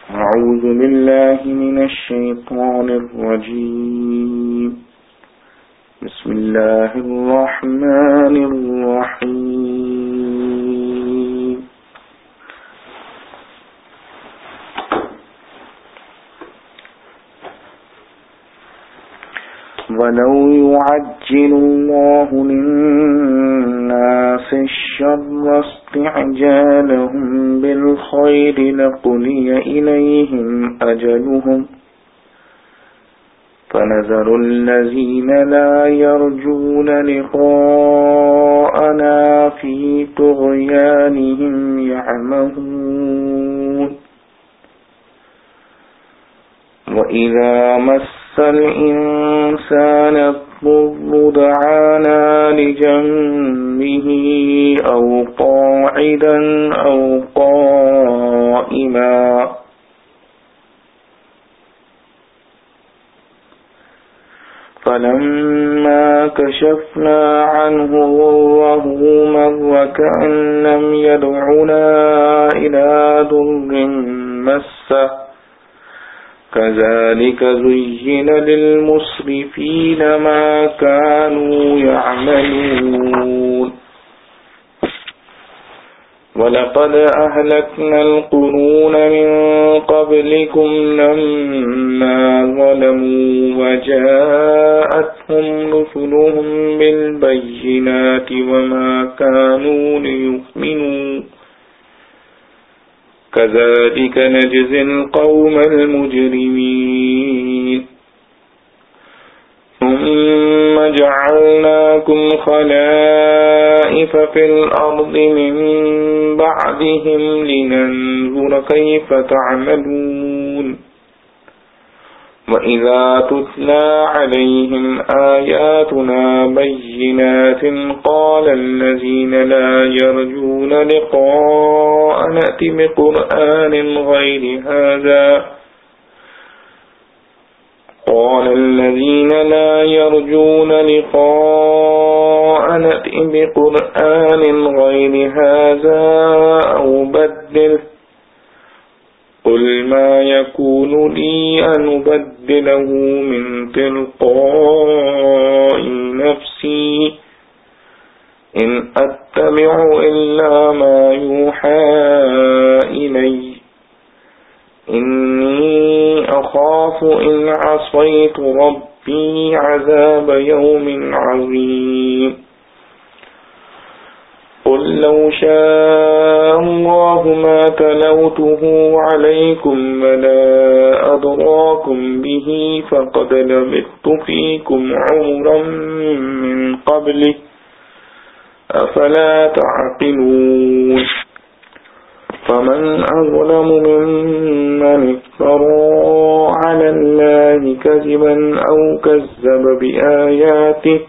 أعوذ بالله من الشيطان الرجيم بسم الله الرحمن الرحيم ولو يعجل الله للناس الشر استعجالهم بالخير لقضي إليهم أجلهم فنذر الذين لا يرجون لقاءنا في طغيانهم يعمهون وإذا مس الإنسان الضر دعانا لجنبه أو قاعدا أو قائما فلما كشفنا عنه ضره مر كأن لم يدعنا إلى ضر مسه كذلك زين للمسرفين ما كانوا يعملون ولقد أهلكنا القرون من قبلكم لما ظلموا وجاءتهم رسلهم بالبينات وما كانوا ليؤمنوا كذلك نجزي القوم المجرمين ثم جعلناكم خلائف في الأرض من بعدهم لننظر كيف تعملون وإذا تتلى عليهم آياتنا بينات قال الذين لا يرجون لقاءنا ائت بقرآن غير هذا قال الذين لا يرجون لقاءنا ائت بقرآن غير هذا أو بدله قل ما يكون لي أن أبدله من تلقاء نفسي إن أتبع إلا ما يوحى إلي إني أخاف إن عصيت ربي عذاب يوم عظيم قل لو شاء الله ما تلوته عليكم ولا أدراكم به فقد لبثت فيكم عمرا من قبله أفلا تعقلون فمن أظلم ممن افترى على الله كذبا أو كذب بآياته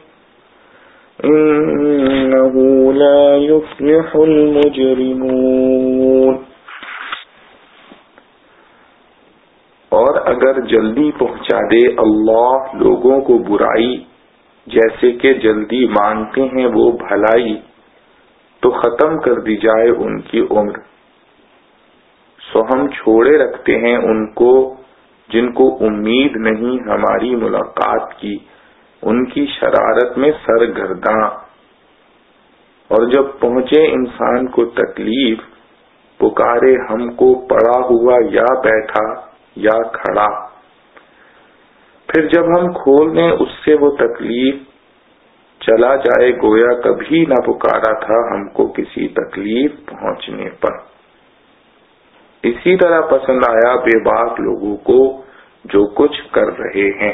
إنه لا يفلح المجرمون اور اگر جلدی پہنچا دے اللہ لوگوں کو برائی جیسے کہ جلدی مانگتے ہیں وہ بھلائی تو ختم کر دی جائے ان کی عمر سو ہم چھوڑے رکھتے ہیں ان کو جن کو امید نہیں ہماری ملاقات کی ان کی شرارت میں سرگرداں اور جب پہنچے انسان کو تکلیف پکارے ہم کو پڑا ہوا یا بیٹھا یا کھڑا پھر جب ہم کھول دیں اس سے وہ تکلیف چلا جائے گویا کبھی نہ پکارا تھا ہم کو کسی تکلیف پہنچنے پر اسی طرح پسند آیا بے باک لوگوں کو جو کچھ کر رہے ہیں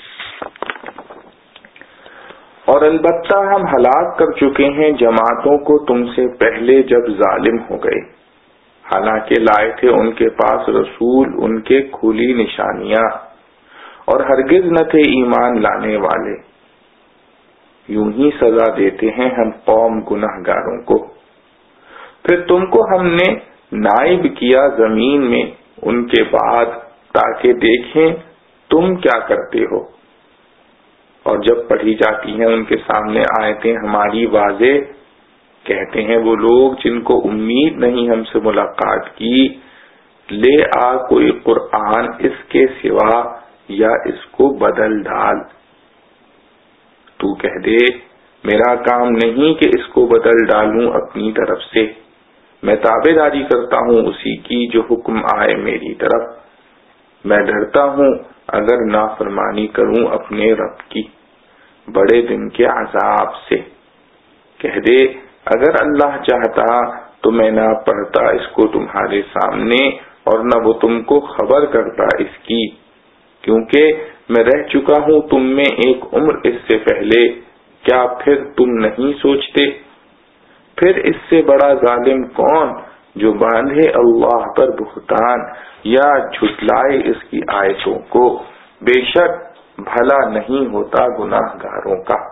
اور البتہ ہم ہلاک کر چکے ہیں جماعتوں کو تم سے پہلے جب ظالم ہو گئے حالانکہ لائے تھے ان کے پاس رسول ان کے کھلی نشانیاں اور ہرگز نہ تھے ایمان لانے والے یوں ہی سزا دیتے ہیں ہم قوم گنہگاروں کو پھر تم کو ہم نے نائب کیا زمین میں ان کے بعد تاکہ دیکھیں تم کیا کرتے ہو اور جب پڑھی جاتی ہیں ان کے سامنے آیتیں ہماری واضح کہتے ہیں وہ لوگ جن کو امید نہیں ہم سے ملاقات کی لے آ کوئی قرآن اس کے سوا یا اس کو بدل ڈال۔ تو کہہ دے میرا کام نہیں کہ اس کو بدل ڈالوں اپنی طرف سے، میں تابع داری کرتا ہوں اسی کی جو حکم آئے میری طرف، میں ڈرتا ہوں اگر نافرمانی کروں اپنے رب کی بڑے دن کے عذاب سے۔ کہہ دے اگر اللہ چاہتا تو میں نہ پڑھتا اس کو تمہارے سامنے اور نہ وہ تم کو خبر کرتا اس کی، کیونکہ میں رہ چکا ہوں تم میں ایک عمر اس سے پہلے، کیا پھر تم نہیں سوچتے؟ پھر اس سے بڑا ظالم کون جو باندھے اللہ پر بہتان یا جھٹلائے اس کی آیتوں کو، بے شک بھلا نہیں ہوتا گناہ گاروں کا۔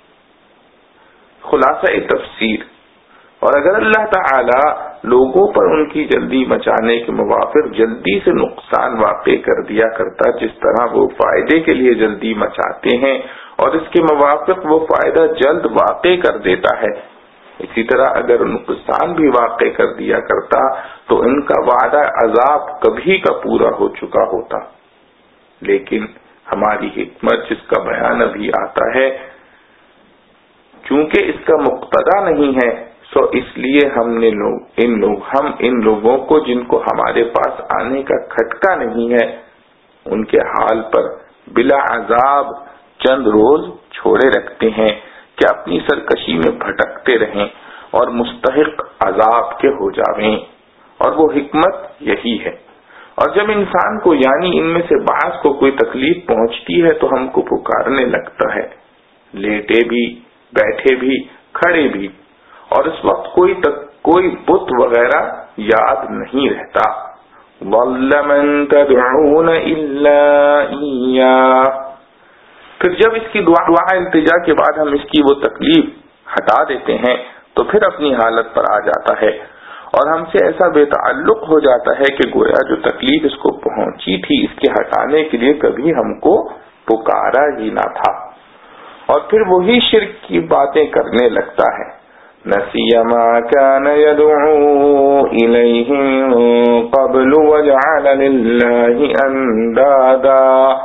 خلاصہ تفسیر، اور اگر اللہ تعالی لوگوں پر ان کی جلدی مچانے کے موافق جلدی سے نقصان واقع کر دیا کرتا جس طرح وہ فائدے کے لیے جلدی مچاتے ہیں اور اس کے موافق وہ فائدہ جلد واقع کر دیتا ہے، اسی طرح اگر نقصان بھی واقع کر دیا کرتا تو ان کا وعدہ عذاب کبھی کا پورا ہو چکا ہوتا۔ لیکن ہماری حکمت جس کا بیان ابھی آتا ہے، چونکہ اس کا مقتضا نہیں ہے، سو اس لیے ہم ان لوگوں کو جن کو ہمارے پاس آنے کا کھٹکا نہیں ہے ان کے حال پر بلا عذاب چند روز چھوڑے رکھتے ہیں کہ اپنی سرکشی میں بھٹکتے رہیں اور مستحق عذاب کے ہو جاویں، اور وہ حکمت یہی ہے۔ اور جب انسان کو یعنی ان میں سے بعض کو کوئی تکلیف پہنچتی ہے تو ہم کو پکارنے لگتا ہے، لیٹے بھی، بیٹھے بھی، کھڑے بھی، اور اس وقت کوئی بت وغیرہ یاد نہیں رہتا۔ ضل من تدعون الا ایاہ، پھر جب اس کی دعا التجا کے بعد ہم اس کی وہ تکلیف ہٹا دیتے ہیں تو پھر اپنی حالت پر آ جاتا ہے اور ہم سے ایسا بے تعلق ہو جاتا ہے کہ گویا جو تکلیف اس کو پہنچی تھی اس کے ہٹانے کے لیے کبھی ہم کو پکارا ہی نہ تھا، اور پھر وہی شرک کی باتیں کرنے لگتا ہے۔ نسی ما كان يدعو الیہ قبل وجعل للہ اندادا،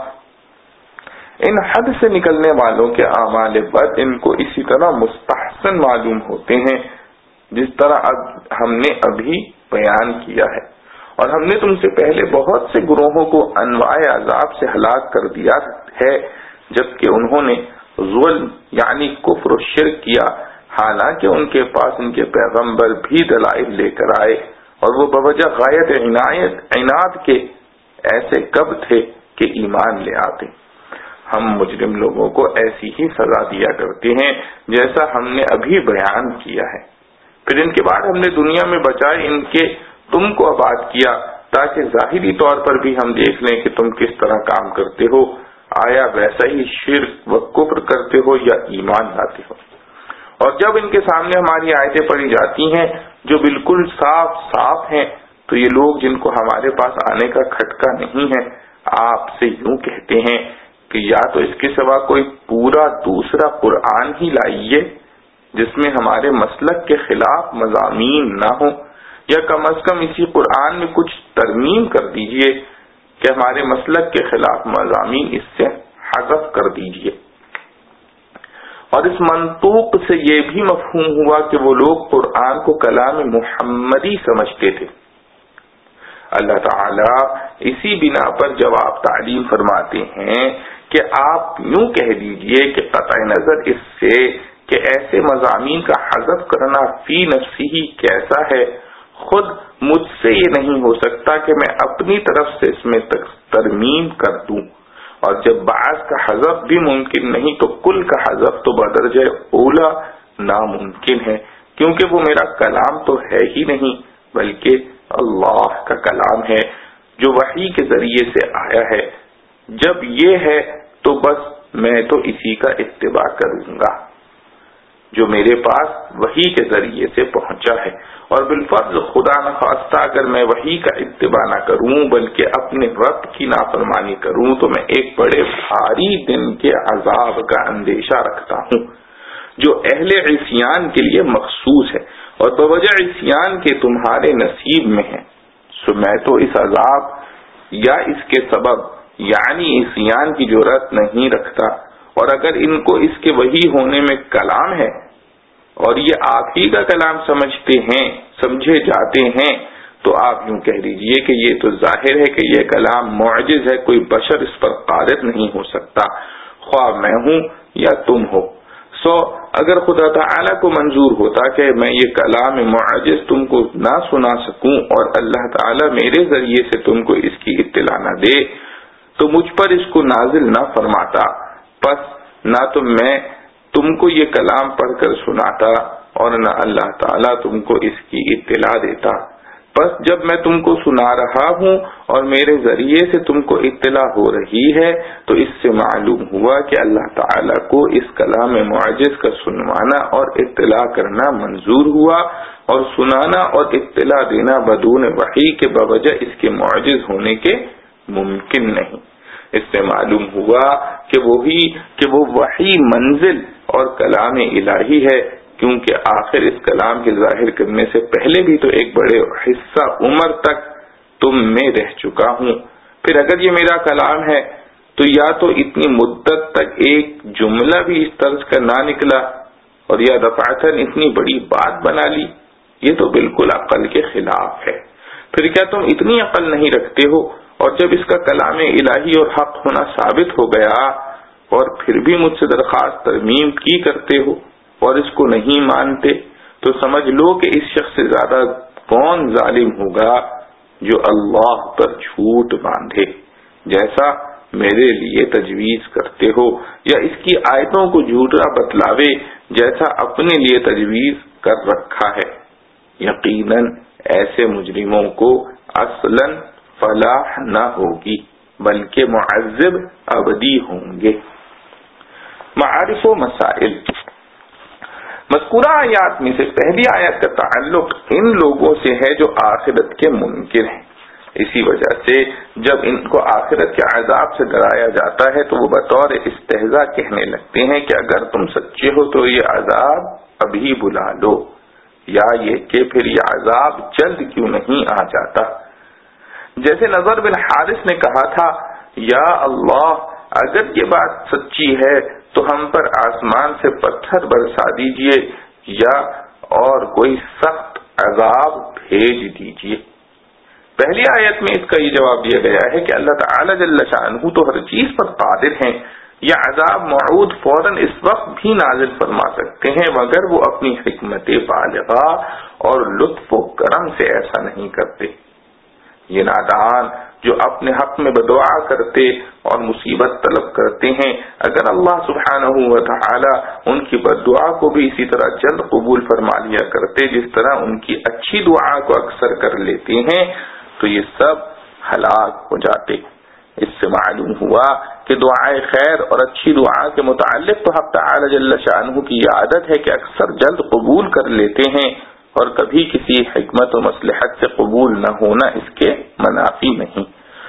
ان حد سے نکلنے والوں کے اعمال بد ان کو اسی طرح مستحسن معلوم ہوتے ہیں جس طرح ہم نے ابھی بیان کیا ہے، اور ہم نے تم سے پہلے بہت سے گروہوں کو انواع عذاب سے ہلاک کر دیا ہے جبکہ انہوں نے ظلم یعنی کفر و شرک کیا، حالانکہ ان کے پاس ان کے پیغمبر بھی دلائل لے کر آئے اور وہ بوجہ غایت عناد کے ایسے کب تھے کہ ایمان لے آتے۔ ہم مجرم لوگوں کو ایسی ہی سزا دیا کرتے ہیں جیسا ہم نے ابھی بیان کیا ہے، پھر ان کے بعد ہم نے دنیا میں بچائے ان کے تم کو آباد کیا تاکہ ظاہری طور پر بھی ہم دیکھ لیں کہ تم کس طرح کام کرتے ہو، آیا ویسا ہی شرک و کفر کرتے ہو یا ایمان لاتے ہو۔ اور جب ان کے سامنے ہماری آیتیں پڑھی جاتی ہیں جو بالکل صاف صاف ہیں تو یہ لوگ جن کو ہمارے پاس آنے کا کھٹکا نہیں ہے آپ سے یوں کہتے ہیں کہ یا تو اس کے سوا کوئی پورا دوسرا قرآن ہی لائیے جس میں ہمارے مسلک کے خلاف مضامین نہ ہوں، یا کم از کم اسی قرآن میں کچھ ترمیم کر دیجئے کہ ہمارے مسلک کے خلاف مضامین اس سے حذف کر دیجئے۔ اور اس منطوق سے یہ بھی مفہوم ہوا کہ وہ لوگ قرآن کو کلام محمدی سمجھتے تھے۔ اللہ تعالی اسی بنا پر جواب تعلیم فرماتے ہیں کہ آپ یوں کہہ دیجئے کہ قطع نظر اس سے کہ ایسے مضامین کا حذف کرنا فی نفسی ہی کیسا ہے، خود مجھ سے یہ نہیں ہو سکتا کہ میں اپنی طرف سے اس میں ترمیم کر دوں، اور جب بعض کا حذف بھی ممکن نہیں تو کل کا حذف تو بدرجہ اولا ناممکن ہے، کیونکہ وہ میرا کلام تو ہے ہی نہیں بلکہ اللہ کا کلام ہے جو وحی کے ذریعے سے آیا ہے۔ جب یہ ہے تو بس میں تو اسی کا اتباع کروں گا جو میرے پاس وحی کے ذریعے سے پہنچا ہے، اور بالفرض خدا نخواستہ اگر میں وحی کا اتباع نہ کروں بلکہ اپنے رب کی نافرمانی کروں تو میں ایک بڑے بھاری دن کے عذاب کا اندیشہ رکھتا ہوں جو اہل عصیان کے لیے مخصوص ہے اور بوجہ عصیان کے تمہارے نصیب میں ہے، سو میں تو اس عذاب یا اس کے سبب یعنی عصیان کی جرأت نہیں رکھتا، اور اگر ان کو اس کے وحی ہونے میں کلام ہے اور یہ آپ ہی کا کلام سمجھتے ہیں، سمجھے جاتے ہیں، تو آپ یوں کہہ دیجئے کہ یہ تو ظاہر ہے کہ یہ کلام معجز ہے، کوئی بشر اس پر قادر نہیں ہو سکتا، خواہ میں ہوں یا تم ہو۔ اگر خدا تعالی کو منظور ہوتا کہ میں یہ کلام معجز تم کو نہ سنا سکوں اور اللہ تعالی میرے ذریعے سے تم کو اس کی اطلاع نہ دے تو مجھ پر اس کو نازل نہ فرماتا، پس نہ تو میں تم کو یہ کلام پڑھ کر سناتا اور نہ اللہ تعالی تم کو اس کی اطلاع دیتا۔ بس جب میں تم کو سنا رہا ہوں اور میرے ذریعے سے تم کو اطلاع ہو رہی ہے تو اس سے معلوم ہوا کہ اللہ تعالی کو اس کلام معجز کا سنوانا اور اطلاع کرنا منظور ہوا، اور سنانا اور اطلاع دینا بدون وحی کے بوجہ اس کے معجز ہونے کے ممکن نہیں۔ اس سے معلوم ہوا کہ وہ وحی منزل اور کلام الہی ہے، کیونکہ آخر اس کلام کے ظاہر کرنے سے پہلے بھی تو ایک بڑے حصہ عمر تک تم میں رہ چکا ہوں۔ پھر اگر یہ میرا کلام ہے تو یا تو اتنی مدت تک ایک جملہ بھی اس طرز کا نہ نکلا اور یا دفعتاً اتنی بڑی بات بنا لی، یہ تو بالکل عقل کے خلاف ہے۔ پھر کیا تم اتنی عقل نہیں رکھتے ہو، اور جب اس کا کلام الہی اور حق ہونا ثابت ہو گیا اور پھر بھی مجھ سے درخواست ترمیم کی کرتے ہو اور اس کو نہیں مانتے، تو سمجھ لو کہ اس شخص سے زیادہ کون ظالم ہوگا جو اللہ پر جھوٹ باندھے، جیسا میرے لیے تجویز کرتے ہو، یا اس کی آیتوں کو جھوٹا بتلاوے جیسا اپنے لیے تجویز کر رکھا ہے۔ یقیناً ایسے مجرموں کو اصلاً فلاح نہ ہوگی بلکہ معذب ابدی ہوں گے۔ معارف و مسائل۔ مذکورہ آیات میں سے پہلی آیت کا تعلق ان لوگوں سے ہے جو آخرت کے منکر ہیں۔ اسی وجہ سے جب ان کو آخرت کے عذاب سے ڈرایا جاتا ہے تو وہ بطور استہزاء کہنے لگتے ہیں کہ اگر تم سچے ہو تو یہ عذاب ابھی بلا لو، یا یہ کہ پھر یہ عذاب جلد کیوں نہیں آ جاتا۔ جیسے نضر بن حارث نے کہا تھا، یا اللہ اگر یہ بات سچی ہے تو ہم پر آسمان سے پتھر برسا دیجئے یا اور کوئی سخت عذاب بھیج دیجئے۔ پہلی آیت میں اس کا یہ جواب دیا گیا ہے کہ اللہ تعالی جل شانہ تو ہر چیز پر قادر ہیں، یہ عذاب موعود فوراً اس وقت بھی نازل فرما سکتے ہیں مگر وہ اپنی حکمت بالغہ اور لطف و کرم سے ایسا نہیں کرتے۔ یہ نادان جو اپنے حق میں بدعا کرتے اور مصیبت طلب کرتے ہیں، اگر اللہ سبحانہ و تعالی ان کی بدعا کو بھی اسی طرح جلد قبول فرما لیا کرتے جس طرح ان کی اچھی دعا کو اکثر کر لیتے ہیں تو یہ سب ہلاک ہو جاتے۔ اس سے معلوم ہوا کہ دعائے خیر اور اچھی دعا کے متعلق تو حق تعالی جل شانہ کی یہ عادت ہے کہ اکثر جلد قبول کر لیتے ہیں، اور کبھی کسی حکمت و مصلحت سے قبول نہ ہونا اس کے منافی نہیں۔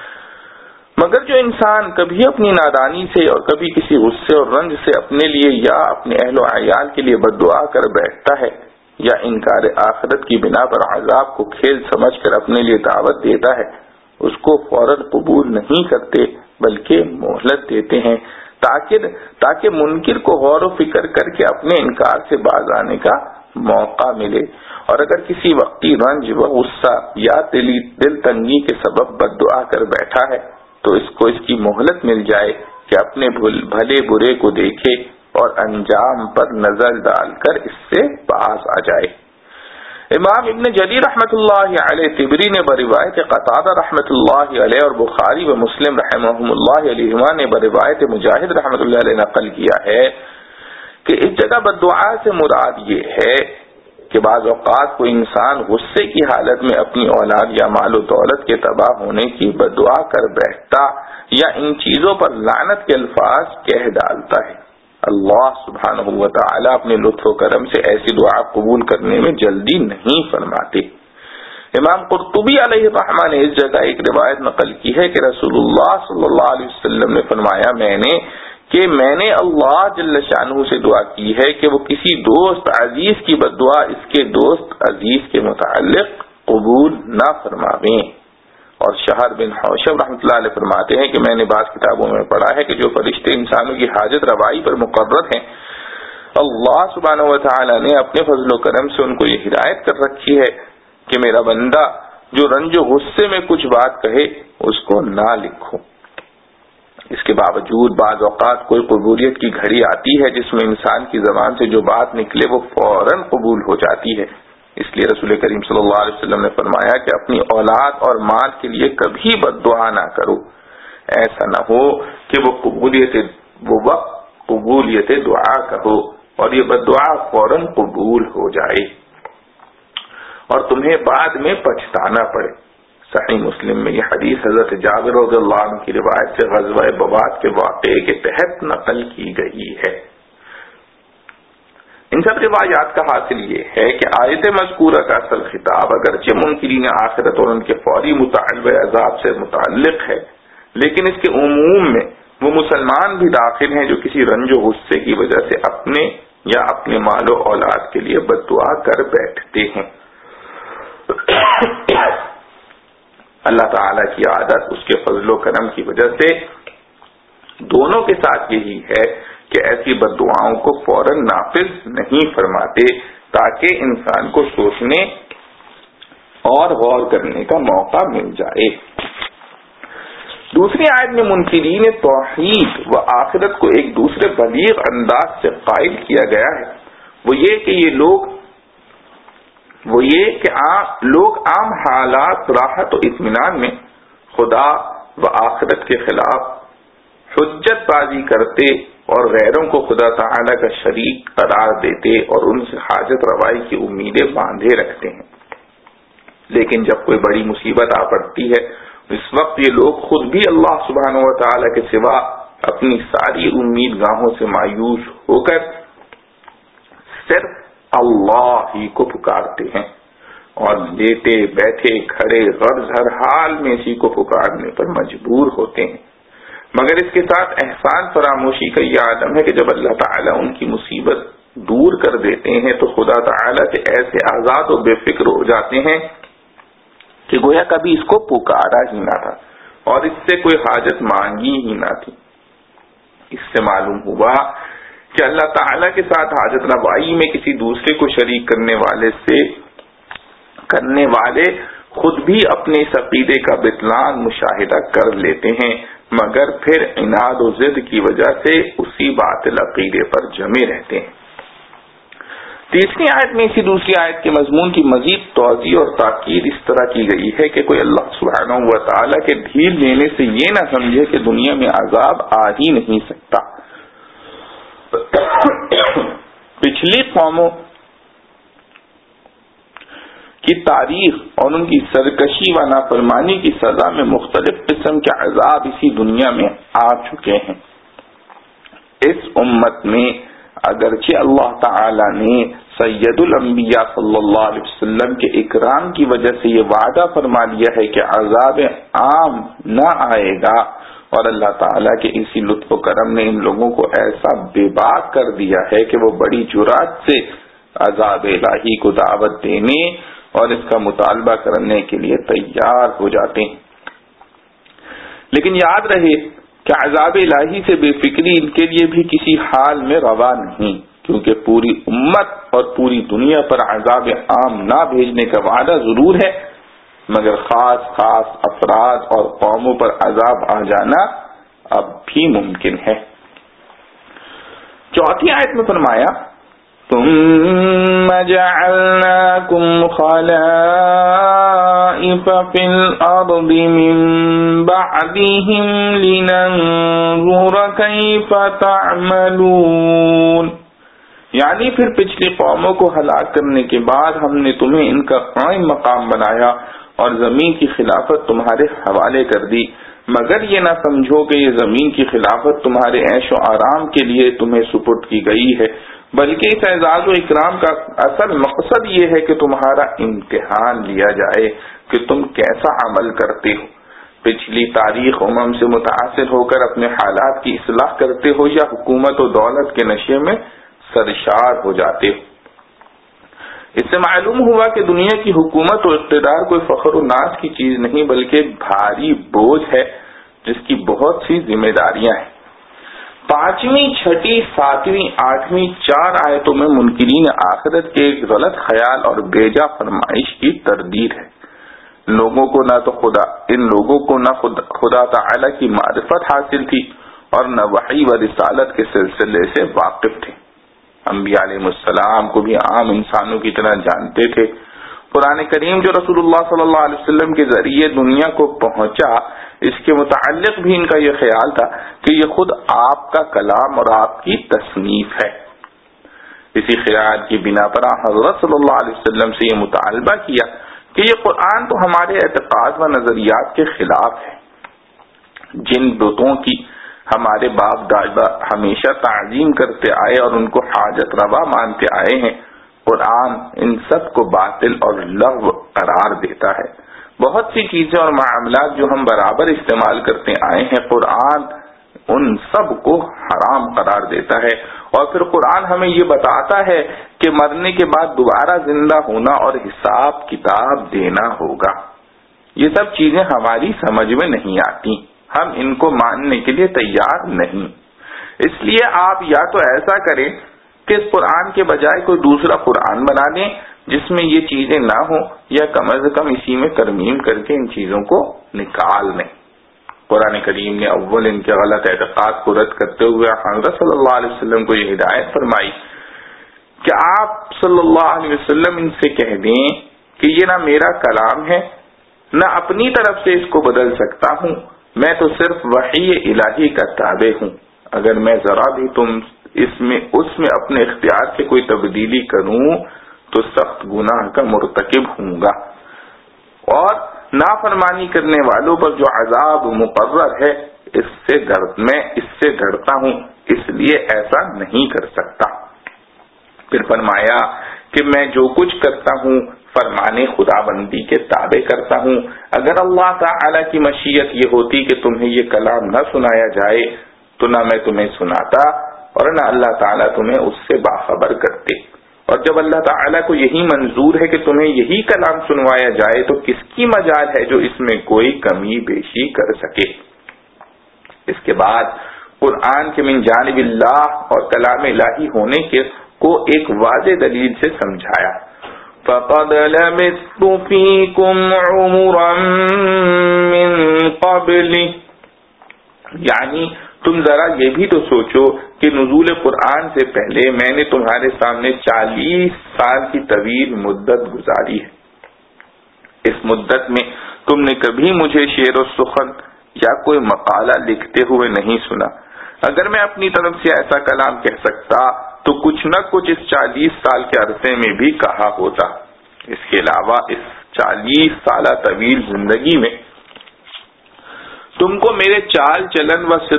مگر جو انسان کبھی اپنی نادانی سے اور کبھی کسی غصے اور رنج سے اپنے لیے یا اپنے اہل و عیال کے لیے بددعا کر بیٹھتا ہے یا انکار آخرت کی بنا پر عذاب کو کھیل سمجھ کر اپنے لیے دعوت دیتا ہے، اس کو فوراً قبول نہیں کرتے بلکہ مہلت دیتے ہیں تاکہ منکر کو غور و فکر کر کے اپنے انکار سے باز آنے کا موقع ملے، اور اگر کسی وقتی رنج و غصہ یا دل تنگی کے سبب بددعا کر بیٹھا ہے تو اس کو اس کی مہلت مل جائے کہ اپنے بھلے برے کو دیکھے اور انجام پر نظر ڈال کر اس سے باز آ جائے۔ امام ابن جریر رحمۃ اللہ علیہ طبری نے بروایت قتادہ رحمۃ اللہ علیہ اور بخاری و مسلم رحمہم اللہ علیہما نے بروایت مجاہد رحمۃ اللہ علیہ نقل کیا ہے کہ اس جگہ بددعا سے مراد یہ ہے کہ بعض اوقات کوئی انسان غصے کی حالت میں اپنی اولاد یا مال و دولت کے تباہ ہونے کی بددعا کر بیٹھتا یا ان چیزوں پر لعنت کے الفاظ کہہ ڈالتا ہے۔ اللہ سبحانہ و تعالی اپنے لطف و کرم سے ایسی دعا قبول کرنے میں جلدی نہیں فرماتے۔ امام قرطبی علیہ الرحمہ نے اس جگہ ایک روایت نقل کی ہے کہ رسول اللہ صلی اللہ علیہ وسلم نے فرمایا میں نے اللہ جل شانہ سے دعا کی ہے کہ وہ کسی دوست عزیز کی بددعا اس کے دوست عزیز کے متعلق قبول نہ فرماویں۔ اور شہر بن حوشب رحمۃ اللہ علیہ فرماتے ہیں کہ میں نے بعض کتابوں میں پڑھا ہے کہ جو فرشتے انسانوں کی حاجت روائی پر مقرر ہیں، اللہ سبحانہ و تعالی نے اپنے فضل و کرم سے ان کو یہ ہدایت کر رکھی ہے کہ میرا بندہ جو رنج و غصے میں کچھ بات کہے اس کو نہ لکھو۔ اس کے باوجود بعض اوقات کوئی قبولیت کی گھڑی آتی ہے جس میں انسان کی زبان سے جو بات نکلے وہ فوراً قبول ہو جاتی ہے۔ اس لیے رسول کریم صلی اللہ علیہ وسلم نے فرمایا کہ اپنی اولاد اور مال کے لیے کبھی بد دعا نہ کرو، ایسا نہ ہو کہ وہ قبولیت دعا کہو اور یہ بد دعا فوراً قبول ہو جائے اور تمہیں بعد میں پچھتانا پڑے۔ صحیح مسلم میں یہ حدیث حضرت جابر رضی اللہ عنہ کی روایت سے غزوہ بوات کے واقعے کے تحت نقل کی گئی ہے۔ ان سب روایات کا حاصل یہ ہے کہ آیت مذکورہ کا اصل خطاب اگرچہ منکرین آخرت اور ان کے فوری مطالبہ عذاب سے متعلق ہے، لیکن اس کے عموم میں وہ مسلمان بھی داخل ہیں جو کسی رنج و غصے کی وجہ سے اپنے یا اپنے مال و اولاد کے لیے بد دعا کر بیٹھتے ہیں۔ اللہ تعالی کی عادت اس کے فضل و کرم کی وجہ سے دونوں کے ساتھ یہی ہے کہ ایسی بد دعاؤں کو فوراً نافذ نہیں فرماتے تاکہ انسان کو سوچنے اور غور کرنے کا موقع مل جائے۔ دوسری آیت میں منکرین توحید و آخرت کو ایک دوسرے بلیغ انداز سے قائل کیا گیا ہے، وہ یہ کہ لوگ عام حالات راحت و اطمینان میں خدا و آخرت کے خلاف حجت بازی کرتے اور غیروں کو خدا تعالی کا شریک قرار دیتے اور ان سے حاجت روائی کی امیدیں باندھے رکھتے ہیں، لیکن جب کوئی بڑی مصیبت آ پڑتی ہے اس وقت یہ لوگ خود بھی اللہ سبحانہ و تعالی کے سوا اپنی ساری امید گاہوں سے مایوس ہو کر صرف اللہ ہی کو پکارتے ہیں اور لیٹے بیٹھے کھڑے غرض ہر حال میں اسی کو پکارنے پر مجبور ہوتے ہیں، مگر اس کے ساتھ احسان فراموشی کا یہ عالم ہے کہ جب اللہ تعالیٰ ان کی مصیبت دور کر دیتے ہیں تو خدا تعالیٰ سے ایسے آزاد و بے فکر ہو جاتے ہیں کہ گویا کبھی اس کو پکارا ہی نہ تھا اور اس سے کوئی حاجت مانگی ہی نہ تھی۔ اس سے معلوم ہوا کہ اللہ تعالیٰ کے ساتھ حاجت روائی میں کسی دوسرے کو شریک کرنے والے خود بھی اپنے اس عقیدے کا بطلان مشاہدہ کر لیتے ہیں، مگر پھر عناد و ضد کی وجہ سے اسی باطل عقیدے پر جمے رہتے ہیں۔ تیسری آیت میں اسی دوسری آیت کے مضمون کی مزید توضیح اور تاکید اس طرح کی گئی ہے کہ کوئی اللہ سبحانہ و تعالیٰ کے ڈھیل دینے سے یہ نہ سمجھے کہ دنیا میں عذاب آ ہی نہیں سکتا۔ پچھلی قوموں کی تاریخ اور ان کی سرکشی و نافرمانی کی سزا میں مختلف قسم کے عذاب اسی دنیا میں آ چکے ہیں۔ اس امت میں اگرچہ اللہ تعالی نے سید الانبیاء صلی اللہ علیہ وسلم کے اکرام کی وجہ سے یہ وعدہ فرما لیا ہے کہ عذاب عام نہ آئے گا، اور اللہ تعالیٰ کے اسی لطف و کرم نے ان لوگوں کو ایسا بے باک کر دیا ہے کہ وہ بڑی جرات سے عذاب الہی کو دعوت دینے اور اس کا مطالبہ کرنے کے لیے تیار ہو جاتے ہیں۔ لیکن یاد رہے کہ عذاب الہی سے بے فکری ان کے لیے بھی کسی حال میں روا نہیں، کیونکہ پوری امت اور پوری دنیا پر عذاب عام نہ بھیجنے کا وعدہ ضرور ہے، مگر خاص افراد اور قوموں پر عذاب آ جانا اب بھی ممکن ہے۔ چوتھی آیت میں فرمایا ثم جعلناكم خلائف في الأرض من بعدهم لننظر كيف تعملون، یعنی پھر پچھلی قوموں کو ہلاک کرنے کے بعد ہم نے تمہیں ان کا قائم مقام بنایا اور زمین کی خلافت تمہارے حوالے کر دی، مگر یہ نہ سمجھو کہ یہ زمین کی خلافت تمہارے عیش و آرام کے لیے تمہیں سپرد کی گئی ہے، بلکہ اس اعزاز و اکرام کا اصل مقصد یہ ہے کہ تمہارا امتحان لیا جائے کہ تم کیسا عمل کرتے ہو، پچھلی تاریخ سے متاثر ہو کر اپنے حالات کی اصلاح کرتے ہو یا حکومت و دولت کے نشے میں سرشار ہو جاتے ہو۔ اس سے معلوم ہوا کہ دنیا کی حکومت و اقتدار کوئی فخر و ناز کی چیز نہیں بلکہ بھاری بوجھ ہے جس کی بہت سی ذمہ داریاں ہیں۔ 5ویں، 6ٹھی، 7ویں، 8ویں 4 آیتوں میں منکرین آخرت کے ایک غلط خیال اور بیجا فرمائش کی تردید ہے۔ ان لوگوں کو نہ خدا تعالی کی معرفت حاصل تھی اور نہ وحی و رسالت کے سلسلے سے واقف تھے۔ انبیاء علیہ السلام کو بھی عام انسانوں کی طرح جانتے تھے۔ قرآن کریم جو رسول اللہ صلی اللہ علیہ وسلم کے ذریعے دنیا کو پہنچا، اس کے متعلق بھی ان کا یہ خیال تھا کہ یہ خود آپ کا کلام اور آپ کی تصنیف ہے۔ اسی خیال کی بنا پر حضرت صلی اللہ علیہ وسلم سے یہ مطالبہ کیا کہ یہ قرآن تو ہمارے اعتقاد و نظریات کے خلاف ہے۔ جن بتوں کی ہمارے باپ دادا ہمیشہ تعظیم کرتے آئے اور ان کو حاجت روا مانتے آئے ہیں، قرآن ان سب کو باطل اور لغو قرار دیتا ہے۔ بہت سی چیزیں اور معاملات جو ہم برابر استعمال کرتے آئے ہیں، قرآن ان سب کو حرام قرار دیتا ہے۔ اور پھر قرآن ہمیں یہ بتاتا ہے کہ مرنے کے بعد دوبارہ زندہ ہونا اور حساب کتاب دینا ہوگا۔ یہ سب چیزیں ہماری سمجھ میں نہیں آتی، ہم ان کو ماننے کے لیے تیار نہیں۔ اس لیے آپ یا تو ایسا کریں کہ اس قرآن کے بجائے کوئی دوسرا قرآن بنا دیں جس میں یہ چیزیں نہ ہوں، یا کم از کم اسی میں ترمیم کر کے ان چیزوں کو نکال دیں۔ قرآن کریم نے اول ان کے غلط اعتقاد کو رد کرتے ہوئے حضرت صلی اللہ علیہ وسلم کو یہ ہدایت فرمائی کہ آپ صلی اللہ علیہ وسلم ان سے کہہ دیں کہ یہ نہ میرا کلام ہے، نہ اپنی طرف سے اس کو بدل سکتا ہوں، میں تو صرف وحی الہی کا تابع ہوں۔ اگر میں ذرا بھی اس میں اپنے اختیار سے کوئی تبدیلی کروں تو سخت گناہ کا مرتکب ہوں گا، اور نافرمانی کرنے والوں پر جو عذاب مقرر ہے میں اس سے ڈرتا ہوں، اس لیے ایسا نہیں کر سکتا۔ پھر فرمایا کہ میں جو کچھ کرتا ہوں فرمانے خدا بندی کے تابع کرتا ہوں۔ اگر اللہ تعالی کی مشیت یہ ہوتی کہ تمہیں یہ کلام نہ سنایا جائے تو نہ میں تمہیں سناتا اور نہ اللہ تعالیٰ تمہیں اس سے باخبر کرتے، اور جب اللہ تعالیٰ کو یہی منظور ہے کہ تمہیں یہی کلام سنوایا جائے تو کس کی مجال ہے جو اس میں کوئی کمی بیشی کر سکے۔ اس کے بعد قرآن کے من جانب اللہ اور کلام الہی ہونے کو ایک واضح دلیل سے سمجھایا۔ فَقَدْ لَبِثْتُ فِيكُمْ عُمُرًا مِّن قَبْلِ، یعنی تم ذرا یہ بھی تو سوچو کہ نزول قرآن سے پہلے میں نے تمہارے سامنے 40 سال کی طویل مدت گزاری ہے۔ اس مدت میں تم نے کبھی مجھے شعر و سخن یا کوئی مقالہ لکھتے ہوئے نہیں سنا۔ اگر میں اپنی طرف سے ایسا کلام کہہ سکتا تو کچھ نہ کچھ اس 40 سال کے عرصے میں بھی کہا ہوتا۔ اس کے علاوہ اس 40 سالہ طویل زندگی میں تم میرے چال چلن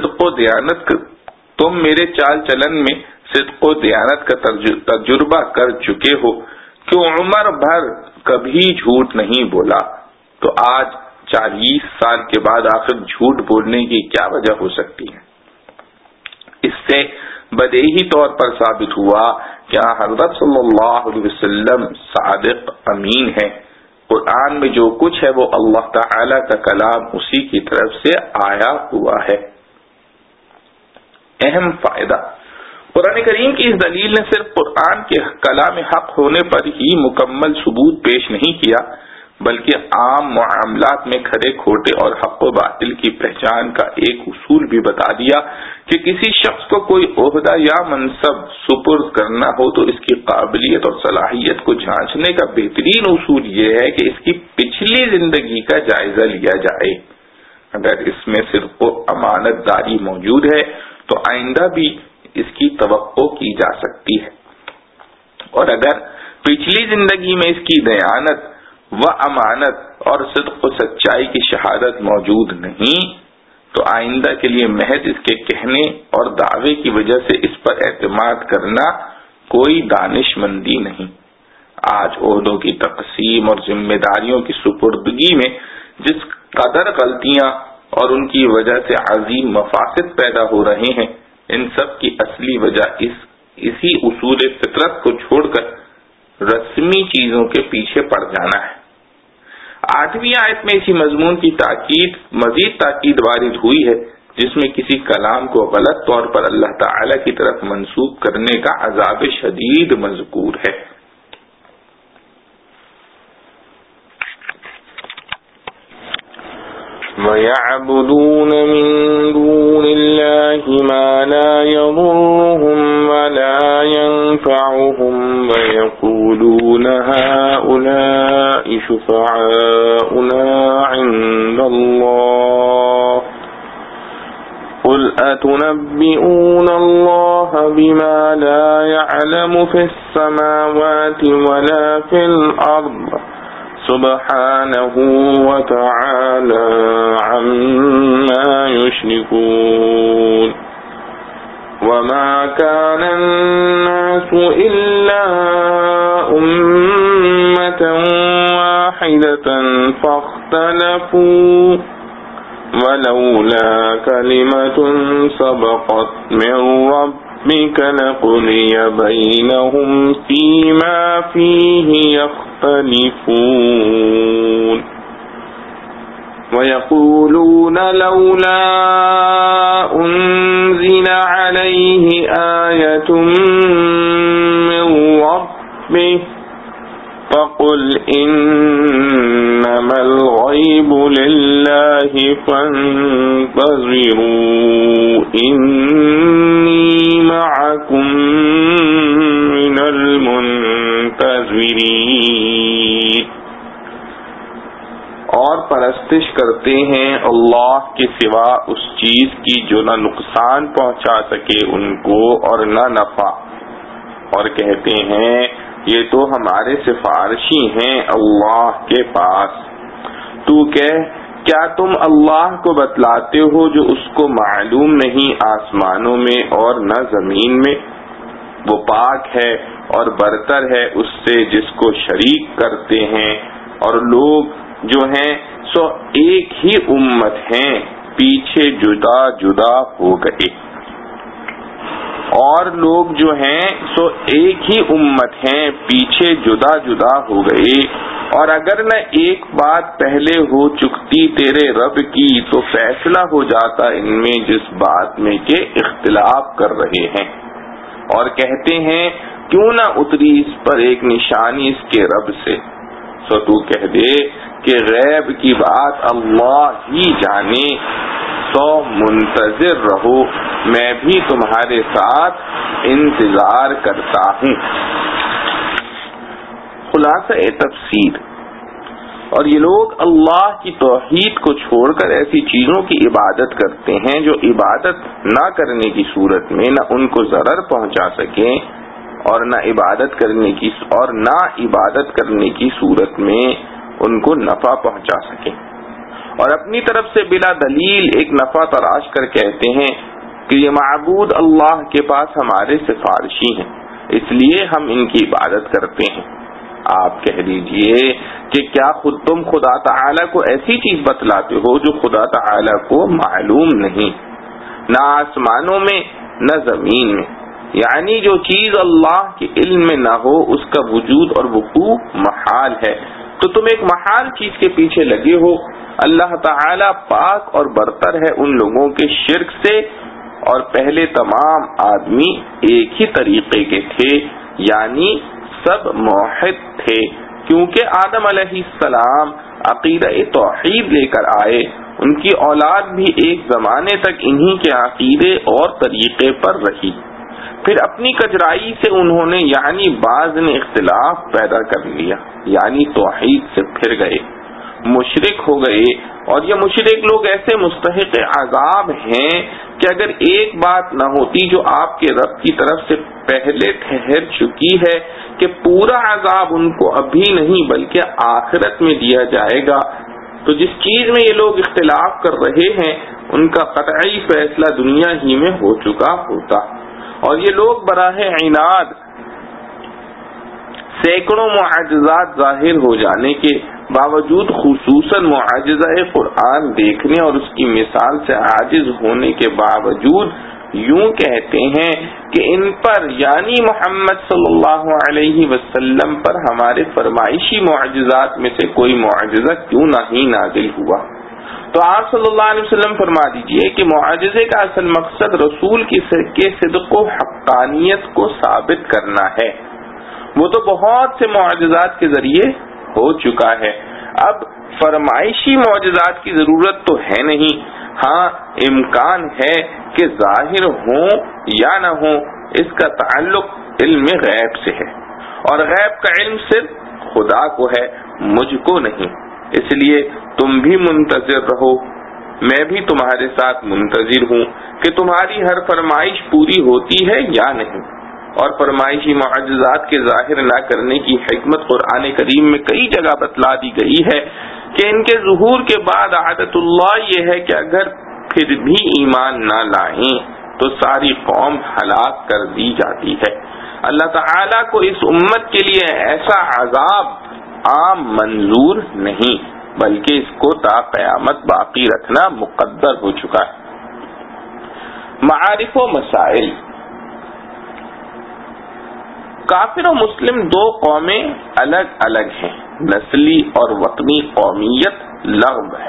میں صدق و دیانت کا تجربہ کر چکے ہو کہ عمر بھر کبھی جھوٹ نہیں بولا، تو آج 40 سال کے بعد آخر جھوٹ بولنے کی کیا وجہ ہو سکتی ہے؟ اس سے بدیہی طور پر ثابت ہوا کہ حضرت صلی اللہ علیہ وسلم صادق امین ہے۔ قرآن میں جو کچھ ہے وہ اللہ تعالی کا کلام اسی کی طرف سے آیا ہوا ہے۔ اہم فائدہ، قرآن کریم کی اس دلیل نے صرف قرآن کے کلام حق ہونے پر ہی مکمل ثبوت پیش نہیں کیا، بلکہ عام معاملات میں کھرے کھوٹے اور حق و باطل کی پہچان کا ایک اصول بھی بتا دیا کہ کسی شخص کو کوئی عہدہ یا منصب سپرد کرنا ہو تو اس کی قابلیت اور صلاحیت کو جانچنے کا بہترین اصول یہ ہے کہ اس کی پچھلی زندگی کا جائزہ لیا جائے۔ اگر اس میں صدق و امانت داری موجود ہے تو آئندہ بھی اس کی توقع کی جا سکتی ہے، اور اگر پچھلی زندگی میں اس کی دیانت و امانت اور صدق و سچائی کی شہادت موجود نہیں تو آئندہ کے لیے محض اس کے کہنے اور دعوے کی وجہ سے اس پر اعتماد کرنا کوئی دانش مندی نہیں۔ آج عہدوں کی تقسیم اور ذمہ داریوں کی سپردگی میں جس قدر غلطیاں اور ان کی وجہ سے عظیم مفاسد پیدا ہو رہے ہیں، ان سب کی اصلی وجہ اسی اصول فطرت کو چھوڑ کر رسمی چیزوں کے پیچھے پڑ جانا ہے۔ 8ویں آیت میں اسی مضمون کی مزید تاکید وارد ہوئی ہے، جس میں کسی کلام کو غلط طور پر اللہ تعالی کی طرف منسوب کرنے کا عذاب شدید مذکور ہے۔ وَيَعْبُدُونَ مِن دُونِ اللَّهِ مَا لَا يَضُرُّهُمْ وَلَا يَنفَعُهُمْ وَيَقُولُونَ هَؤُلَاءِ شُفَعَاؤُنَا عِندَ اللَّهِ قُلْ أَتُنَبِّئُونَ اللَّهَ بِمَا لَا يَعْلَمُ فِي السَّمَاوَاتِ وَلَا فِي الْأَرْضِ سبحانه وتعالى عما يشركون وما كان الناس إلا أمة واحدة فاختلفوا ولولا كلمة سبقت من ربك لقضي بينهم فيما فيه يختلفون ويقولون لولا أنزل عليه آية من ربه فقل إنما الغيب لله فانتظروا إني معكم من المنتظرين۔ اور پرستش کرتے ہیں اللہ کے سوا اس چیز کی جو نہ نقصان پہنچا سکے ان کو اور نہ نفع، اور کہتے ہیں یہ تو ہمارے سفارشی ہیں اللہ کے پاس۔ تو کہہ کیا تم اللہ کو بتلاتے ہو جو اس کو معلوم نہیں آسمانوں میں اور نہ زمین میں؟ وہ پاک ہے اور برتر ہے اس سے جس کو شریک کرتے ہیں، اور لوگ جو ہیں سو ایک ہی امت ہیں، پیچھے جدا جدا ہو گئے۔ اور لوگ جو ہیں سو ایک ہی امت ہیں، پیچھے جدا جدا ہو گئے۔ اور اگر نہ ایک بات پہلے ہو چکتی تیرے رب کی تو فیصلہ ہو جاتا ان میں جس بات میں کہ اختلاف کر رہے ہیں۔ اور کہتے ہیں کیوں نہ اتری اس پر ایک نشانی اس کے رب سے، سو تو کہہ دے کہ غیب کی بات اللہ ہی جانے، سو منتظر رہو، میں بھی تمہارے ساتھ انتظار کرتا ہوں۔ خلاصہ تفسیر، اور یہ لوگ اللہ کی توحید کو چھوڑ کر ایسی چیزوں کی عبادت کرتے ہیں جو عبادت نہ کرنے کی صورت میں نہ ان کو ضرر پہنچا سکیں اور نہ عبادت کرنے کی صورت میں ان کو نفع پہنچا سکیں، اور اپنی طرف سے بلا دلیل ایک نفع تراش کر کہتے ہیں کہ یہ معبود اللہ کے پاس ہمارے سفارشی ہیں، اس لیے ہم ان کی عبادت کرتے ہیں۔ آپ کہہ دیجئے کہ کیا تم خدا تعالی کو ایسی چیز بتلاتے ہو جو خدا تعالی کو معلوم نہیں، نہ آسمانوں میں نہ زمین میں، یعنی جو چیز اللہ کے علم میں نہ ہو اس کا وجود اور وقوع محال ہے، تو تم ایک محال چیز کے پیچھے لگے ہو۔ اللہ تعالی پاک اور برتر ہے ان لوگوں کے شرک سے، اور پہلے تمام آدمی ایک ہی طریقے کے تھے، یعنی سب موحد تھے، کیونکہ آدم علیہ السلام عقیدہ توحید لے کر آئے، ان کی اولاد بھی ایک زمانے تک انہی کے عقیدے اور طریقے پر رہی، پھر اپنی کجرائی سے انہوں نے یعنی بعض نے اختلاف پیدا کر لیا، یعنی توحید سے پھر گئے، مشرک ہو گئے، اور یہ مشرک لوگ ایسے مستحق عذاب ہیں کہ اگر ایک بات نہ ہوتی جو آپ کے رب کی طرف سے پہلے ٹھہر چکی ہے کہ پورا عذاب ان کو ابھی نہیں بلکہ آخرت میں دیا جائے گا، تو جس چیز میں یہ لوگ اختلاف کر رہے ہیں ان کا قطعی فیصلہ دنیا ہی میں ہو چکا ہوتا، اور یہ لوگ براہ عناد سینکڑوں معجزات ظاہر ہو جانے کے باوجود خصوصاً معجزہ قرآن دیکھنے اور اس کی مثال سے عاجز ہونے کے باوجود یوں کہتے ہیں کہ ان پر یعنی محمد صلی اللہ علیہ وسلم پر ہمارے فرمائشی معجزات میں سے کوئی معجزہ کیوں نہیں نازل ہوا؟ تو آپ صلی اللہ علیہ وسلم فرما دیجئے کہ معجزے کا اصل مقصد رسول کے صدق و حقانیت کو ثابت کرنا ہے. وہ تو بہت سے معجزات کے ذریعے ہو چکا ہے، اب فرمائشی معجزات کی ضرورت تو ہے نہیں. ہاں امکان ہے کہ ظاہر ہوں یا نہ ہوں، اس کا تعلق علم غیب سے ہے، اور غیب کا علم صرف خدا کو ہے، مجھ کو نہیں. اس لیے تم بھی منتظر رہو، میں بھی تمہارے ساتھ منتظر ہوں کہ تمہاری ہر فرمائش پوری ہوتی ہے یا نہیں. اور فرمائشی معجزات کے ظاہر نہ کرنے کی حکمت قرآن کریم میں کئی جگہ بتلا دی گئی ہے کہ ان کے ظہور کے بعد عادت اللہ یہ ہے کہ اگر پھر بھی ایمان نہ لائیں تو ساری قوم ہلاک کر دی جاتی ہے. اللہ تعالیٰ کو اس امت کے لیے ایسا عذاب عام منظور نہیں، بلکہ اس کو تا قیامت باقی رکھنا مقدر ہو چکا ہے. معارف و مسائل. کافر و مسلم دو قومیں الگ الگ ہیں، نسلی اور وطنی قومیت لغو ہے.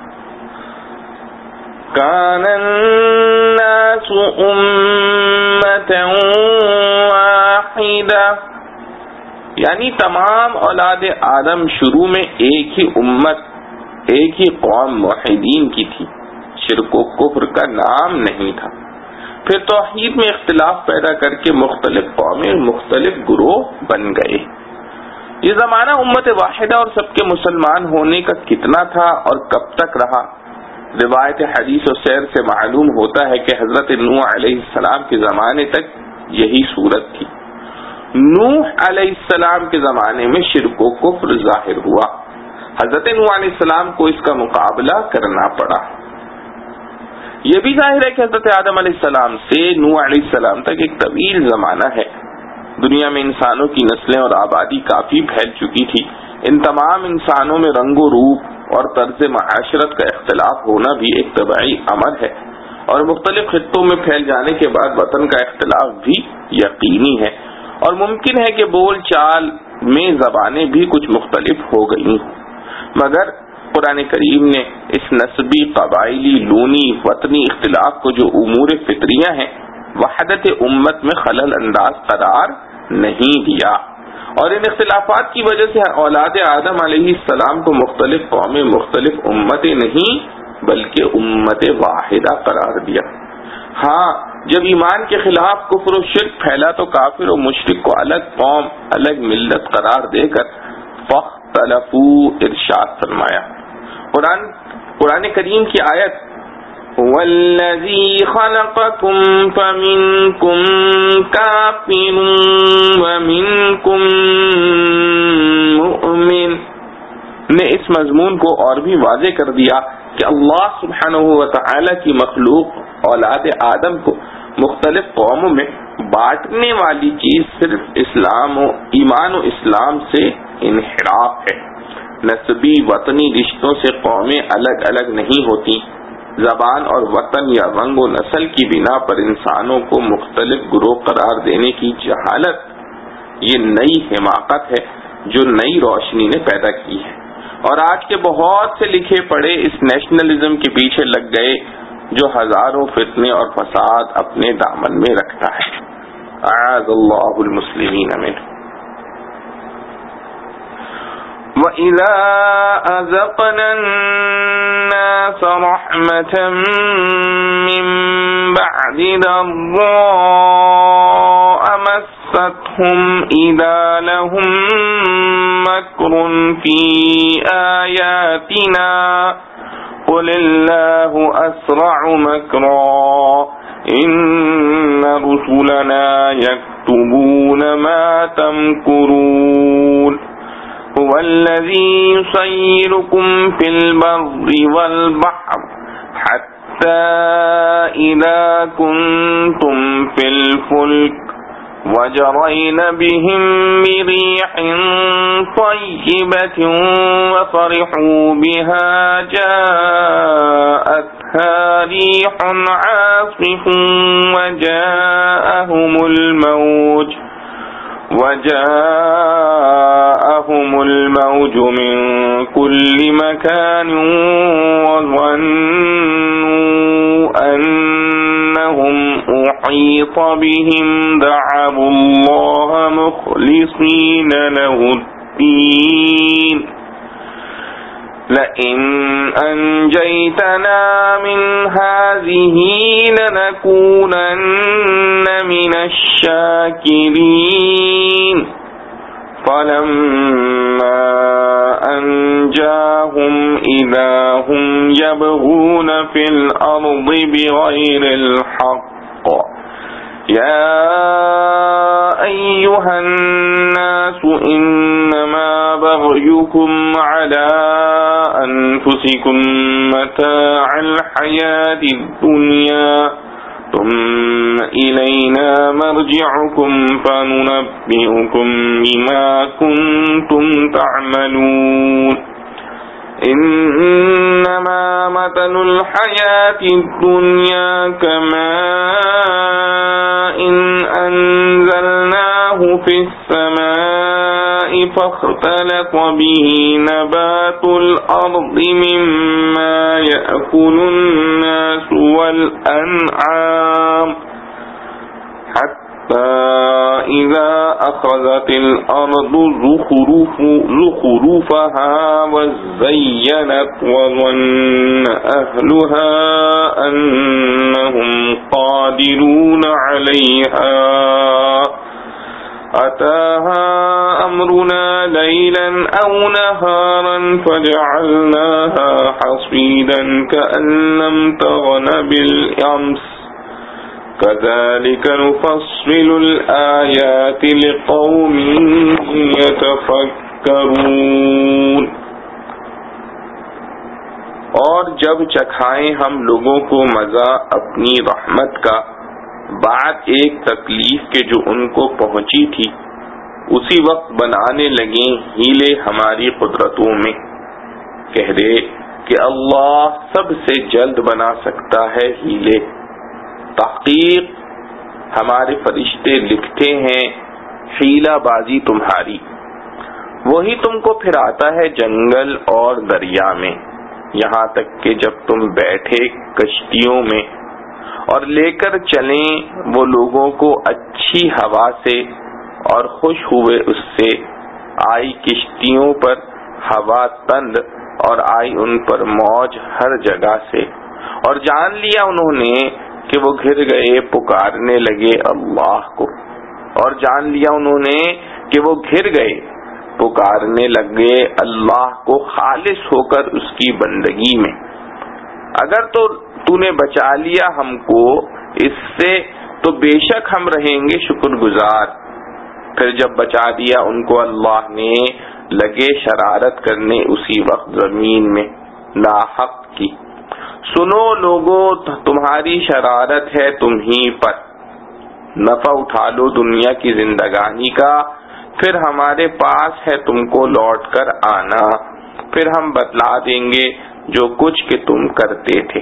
کان الناس امة واحدہ، یعنی تمام اولاد آدم شروع میں ایک ہی امت، ایک ہی قوم موحدین کی تھی، شرک و کفر کا نام نہیں تھا. پھر توحید میں اختلاف پیدا کر کے مختلف قومیں، مختلف گروہ بن گئے. یہ زمانہ امت واحدہ اور سب کے مسلمان ہونے کا کتنا تھا اور کب تک رہا؟ روایت حدیث و سیر سے معلوم ہوتا ہے کہ حضرت نوح علیہ السلام کے زمانے تک یہی صورت تھی. نوح علیہ السلام کے زمانے میں شرک و کفر ظاہر ہوا، حضرت نوح علیہ السلام کو اس کا مقابلہ کرنا پڑا. یہ بھی ظاہر ہے کہ حضرت آدم علیہ السلام سے نوح علیہ السلام تک ایک طویل زمانہ ہے. دنیا میں انسانوں کی نسلیں اور آبادی کافی پھیل چکی تھی. ان تمام انسانوں میں رنگ و روپ اور طرز معاشرت کا اختلاف ہونا بھی ایک طبعی امر ہے، اور مختلف خطوں میں پھیل جانے کے بعد وطن کا اختلاف بھی یقینی ہے، اور ممکن ہے کہ بول چال میں زبانیں بھی کچھ مختلف ہو گئی. مگر قرآن کریم نے اس نسبی، قبائلی، لونی، وطنی اختلاف کو جو امور فطریہ ہیں وحدت امت میں خلل انداز قرار نہیں دیا، اور ان اختلافات کی وجہ سے اولاد آدم علیہ السلام کو مختلف قومیں، مختلف امتیں نہیں بلکہ امت واحدہ قرار دیا. ہاں جب ایمان کے خلاف کفر و شرک پھیلا تو کافر و مشرک کو الگ قوم، الگ ملت قرار دے کر فاختلفوا ارشاد فرمایا. قرآن کریم کی آیت وَالَّذِي خَلَقَكُمْ فَمِنْكُمْ كَافِرٌ وَمِنْكُمْ مُؤْمِنٌ نے اس مضمون کو اور بھی واضح کر دیا کہ اللہ سبحانہ و تعالی کی مخلوق اولاد آدم کو مختلف قوموں میں بانٹنے والی چیز صرف اسلام و ایمان و اسلام سے انحراف ہے. نسبی وطنی رشتوں سے قومیں الگ الگ نہیں ہوتی. زبان اور وطن یا رنگ و نسل کی بنا پر انسانوں کو مختلف گروہ قرار دینے کی جہالت، یہ نئی حماقت ہے جو نئی روشنی نے پیدا کی ہے، اور آج کے بہت سے لکھے پڑھے اس نیشنلزم کے پیچھے لگ گئے جو ہزاروں فتنے اور فساد اپنے دامن میں رکھتا ہے. اعاذ اللہ المسلمین منہ. وَإِذَا أَذَقْنَا النَّاسَ رَحْمَةً مِّن بَعْدِ ضَرَّاءَ مَسَّتْهُمْ إِذَا لَهُم مَّكْرٌ فِي آيَاتِنَا قُلِ اللَّهُ أَسْرَعُ مَكْرًا إِنَّ رُسُلَنَا يَكْتُبُونَ مَا تَمْكُرُونَ. هو الذي يسيركم في البر والبحر حتى إذا كنتم في الفلك وجرين بهم بريح طيبة وفرحوا بها جاءتها ريح عاصف وجاءهم الموج من كل مكان وظنوا أنهم أحيط بهم دعوا الله مخلصين له الدين لئن أنجيتنا من هذه لنكونن من الشاكرين فلما أنجاهم إذا هم يبغون في الأرض بغير الحق يا أيها الناس إنما بغيكم على أنفسكم متاع الحياة الدنيا ثم إلينا مرجعكم فننبئكم بما كنتم تعملون إنما مثل الحياة الدنيا كماء أنزلناه في السماء فاختلط به نبات الأرض مما يأكل الناس والأنعام حتى إذا أخذت الأرض زخرفها وزينت وظن أهلها أنهم قادرون عليها أتاها أمرنا ليلا أو نهارا فجعلناها حصيدا كأن لم تغن بالأمس كذلك نفصل الآيات لقوم يتفكرون۔ اور جب چکھائیں ہم لوگوں کو مزہ اپنی رحمت کا بعد ایک تکلیف کے جو ان کو پہنچی تھی، اسی وقت بنانے لگیں ہیلے ہماری قدرتوں میں، کہہ دے کہ اللہ سب سے جلد بنا سکتا ہے ہیلے، تحقیق ہمارے فرشتے لکھتے ہیں حیلہ بازی تمہاری، وہی تم کو پھراتا ہے جنگل اور دریا میں، یہاں تک کہ جب تم بیٹھے کشتیوں میں اور لے کر چلیں وہ لوگوں کو اچھی ہوا سے اور خوش ہوئے اس سے، آئی کشتیوں پر ہوا تند اور آئی ان پر موج ہر جگہ سے، اور جان لیا انہوں نے کہ وہ گر گئے پکارنے لگے اللہ کو، اور جان لیا انہوں نے کہ وہ گر گئے پکارنے لگے اللہ کو خالص ہو کر اس کی بندگی میں۔ اگر تو نے بچا لیا ہم کو اس سے تو بے شک ہم رہیں گے شکر گزار۔ پھر جب بچا دیا ان کو اللہ نے، لگے شرارت کرنے اسی وقت زمین میں ناحق کی۔ سنو لوگو تمہاری شرارت ہے تم ہی پر، نفع اٹھا لو دنیا کی زندگانی کا، پھر ہمارے پاس ہے تم کو لوٹ کر آنا، پھر ہم بتلا دیں گے جو کچھ کہ تم کرتے تھے۔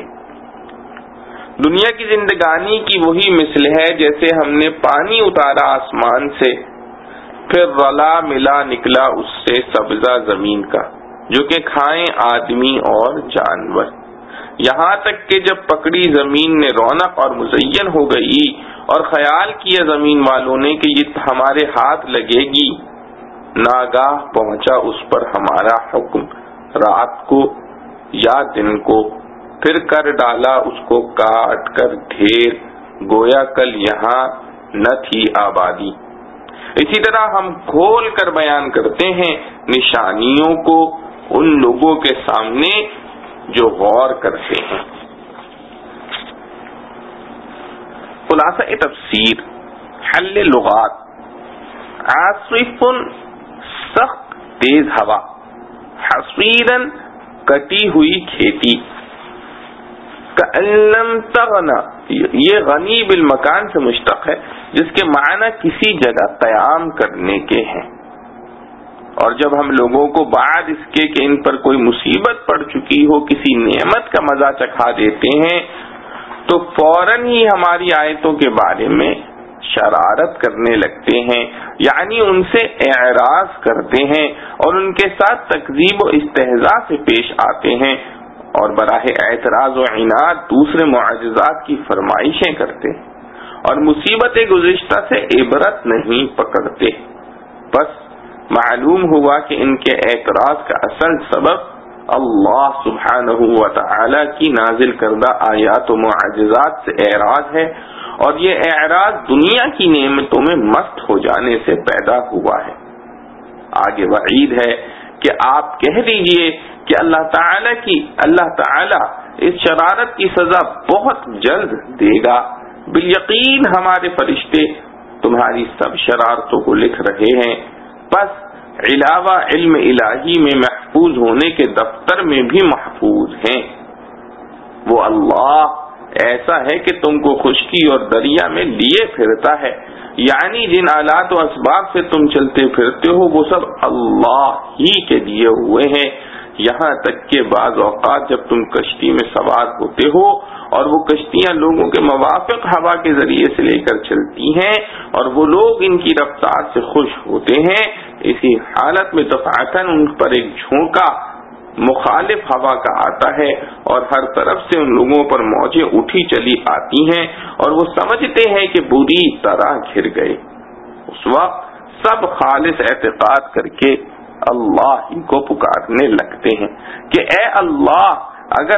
دنیا کی زندگانی کی وہی مثل ہے جیسے ہم نے پانی اتارا آسمان سے، پھر رلا ملا نکلا اس سے سبزہ زمین کا، جو کہ کھائیں آدمی اور جانور، یہاں تک کہ جب پکڑی زمین نے رونق اور مزین ہو گئی اور خیال کیا زمین والوں نے کہ یہ ہمارے ہاتھ لگے گی، ناگاہ پہنچا اس پر ہمارا حکم رات کو یا دن کو، پھر کر ڈالا اس کو کاٹ کر ڈھیر، گویا کل یہاں نہ تھی آبادی۔ اسی طرح ہم کھول کر بیان کرتے ہیں نشانیوں کو ان لوگوں کے سامنے جو غور کرتے ہیں۔ خلاصہ تفسیر، حل لغات، عاصف سخت تیز ہوا، حصیراً کٹی ہوئی کھیتی، کأن لم تغنا یہ غنی بالمکان سے مشتق ہے جس کے معنی کسی جگہ قیام کرنے کے ہیں۔ اور جب ہم لوگوں کو بعد اس کے کہ ان پر کوئی مصیبت پڑ چکی ہو کسی نعمت کا مزہ چکھا دیتے ہیں تو فوراً ہی ہماری آیتوں کے بارے میں شرارت کرنے لگتے ہیں، یعنی ان سے اعراض کرتے ہیں اور ان کے ساتھ تکذیب و استہزاء سے پیش آتے ہیں، اور براہ اعتراض و عناد دوسرے معجزات کی فرمائشیں کرتے ہیں اور مصیبت گزشتہ سے عبرت نہیں پکڑتے۔ بس معلوم ہوا کہ ان کے اعتراض کا اصل سبب اللہ سبحانہ و تعالی کی نازل کردہ آیات و معجزات سے اعراض ہے، اور یہ اعراض دنیا کی نعمتوں میں مست ہو جانے سے پیدا ہوا ہے۔ آگے وعید ہے کہ آپ کہہ دیجئے کہ اللہ تعالی اس شرارت کی سزا بہت جلد دے گا۔ بالیقین ہمارے فرشتے تمہاری سب شرارتوں کو لکھ رہے ہیں، بس علاوہ علم الہی میں محفوظ ہونے کے دفتر میں بھی محفوظ ہیں۔ وہ اللہ ایسا ہے کہ تم کو خشکی اور دریا میں لیے پھرتا ہے، یعنی جن آلات و اسباب سے تم چلتے پھرتے ہو وہ سب اللہ ہی کے دیے ہوئے ہیں، یہاں تک کہ بعض اوقات جب تم کشتی میں سوار ہوتے ہو اور وہ کشتیاں لوگوں کے موافق ہوا کے ذریعے سے لے کر چلتی ہیں اور وہ لوگ ان کی رفتار سے خوش ہوتے ہیں، اسی حالت میں دفعتاً ان پر ایک جھونکا مخالف ہوا کا آتا ہے اور ہر طرف سے ان لوگوں پر موجیں اٹھی چلی آتی ہیں اور وہ سمجھتے ہیں کہ بری طرح گھر گئے۔ اس وقت سب خالص اعتقاد کر کے اللہ ہی کو پکارنے لگتے ہیں کہ اے اللہ، اگر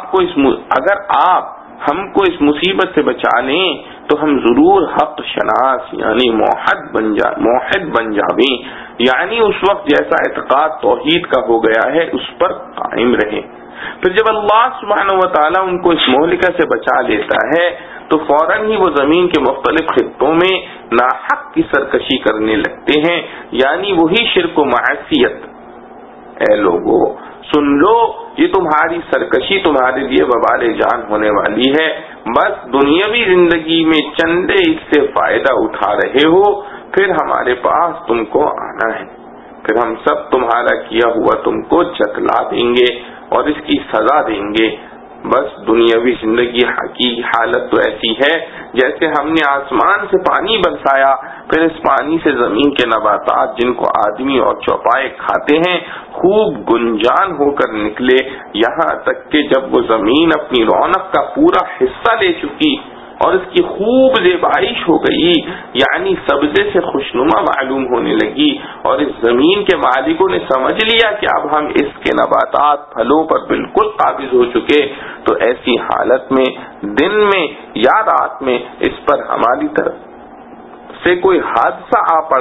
آپ ہم کو اس مصیبت سے بچا لیں تو ہم ضرور حق شناس یعنی موحد بن جاویں، یعنی اس وقت جیسا اعتقاد توحید کا ہو گیا ہے اس پر قائم رہیں۔ پھر جب اللہ سبحانہ و تعالیٰ ان کو اس مہلکہ سے بچا لیتا ہے تو فوراً ہی وہ زمین کے مختلف خطوں میں ناحق کی سرکشی کرنے لگتے ہیں، یعنی وہی شرک و معصیت۔ اے لوگو سن لو، یہ تمہاری سرکشی تمہارے لیے وبال جان ہونے والی ہے، بس دنیاوی زندگی میں چندے اس سے فائدہ اٹھا رہے ہو، پھر ہمارے پاس تم کو آنا ہے، پھر ہم سب تمہارا کیا ہوا تم کو جتلا دیں گے اور اس کی سزا دیں گے۔ بس دنیاوی زندگی کی حالت تو ایسی ہے جیسے ہم نے آسمان سے پانی برسایا، پھر اس پانی سے زمین کے نباتات جن کو آدمی اور چوپائے کھاتے ہیں خوب گنجان ہو کر نکلے، یہاں تک کہ جب وہ زمین اپنی رونق کا پورا حصہ لے چکی اور اس کی خوب زیبائش ہو گئی، یعنی سبزے سے خوشنما معلوم ہونے لگی اور اس زمین کے مالکوں نے سمجھ لیا کہ اب ہم اس کے نباتات پھلوں پر بالکل قابض ہو چکے، تو ایسی حالت میں دن میں یا رات میں اس پر ہماری طرف سے کوئی حادثہ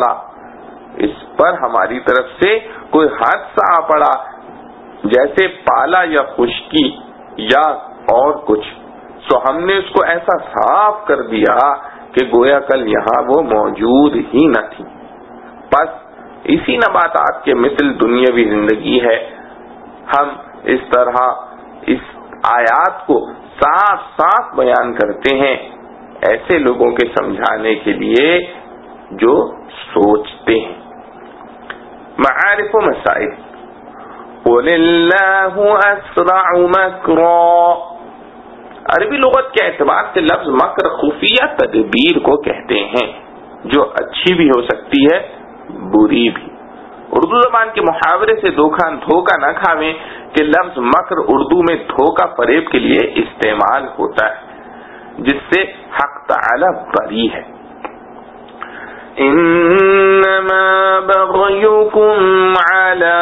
آ پڑا، جیسے پالا یا خشکی یا اور کچھ، سو ہم نے اس کو ایسا صاف کر دیا کہ گویا کل یہاں وہ موجود ہی نہ تھی۔ بس اسی نباتات کے مثل دنیاوی زندگی ہے۔ ہم اس طرح اس آیات کو صاف صاف بیان کرتے ہیں ایسے لوگوں کے سمجھانے کے لیے جو سوچتے ہیں۔ معارف و مسائل۔ قُلِ اللَّهُ أَسْرَعُ مَكْرًا، عربی لغت کے اعتبار سے لفظ مکر خفیہ تدبیر کو کہتے ہیں جو اچھی بھی ہو سکتی ہے بری بھی۔ اردو زبان کے محاورے سے دھوکہ نہ کھاویں کہ لفظ مکر اردو میں دھوکہ فریب کے لیے استعمال ہوتا ہے، جس سے حق تعالی بری ہے۔ انما بغیکم علی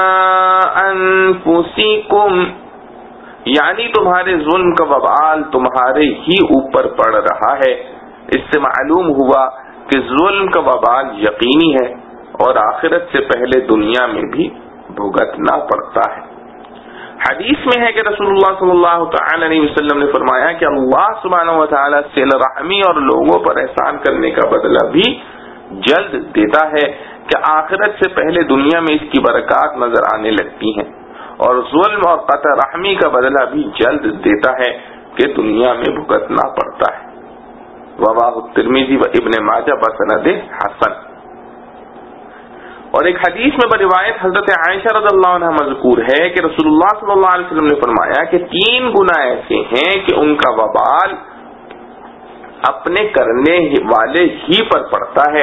انفسکم، یعنی تمہارے ظلم کا وبال تمہارے ہی اوپر پڑ رہا ہے۔ اس سے معلوم ہوا کہ ظلم کا وبال یقینی ہے اور آخرت سے پہلے دنیا میں بھی بھگتنا پڑتا ہے۔ حدیث میں ہے کہ رسول اللہ صلی اللہ تعالی علیہ وسلم نے فرمایا کہ اللہ سبحانہ و تعالی صلہ رحمی اور لوگوں پر احسان کرنے کا بدلہ بھی جلد دیتا ہے کہ آخرت سے پہلے دنیا میں اس کی برکات نظر آنے لگتی ہیں، اور ظلم اور قطع رحمی کا بدلہ بھی جلد دیتا ہے کہ دنیا میں بھگتنا پڑتا ہے۔ رواہ الترمذی و ابن ماجہ بسند حسن۔ اور ایک حدیث میں بروایت حضرت عائشہ رضی اللہ عنہ مذکور ہے کہ رسول اللہ صلی اللہ علیہ وسلم نے فرمایا کہ 3 گناہ ایسے ہیں کہ ان کا وبال اپنے کرنے والے ہی پر پڑتا ہے: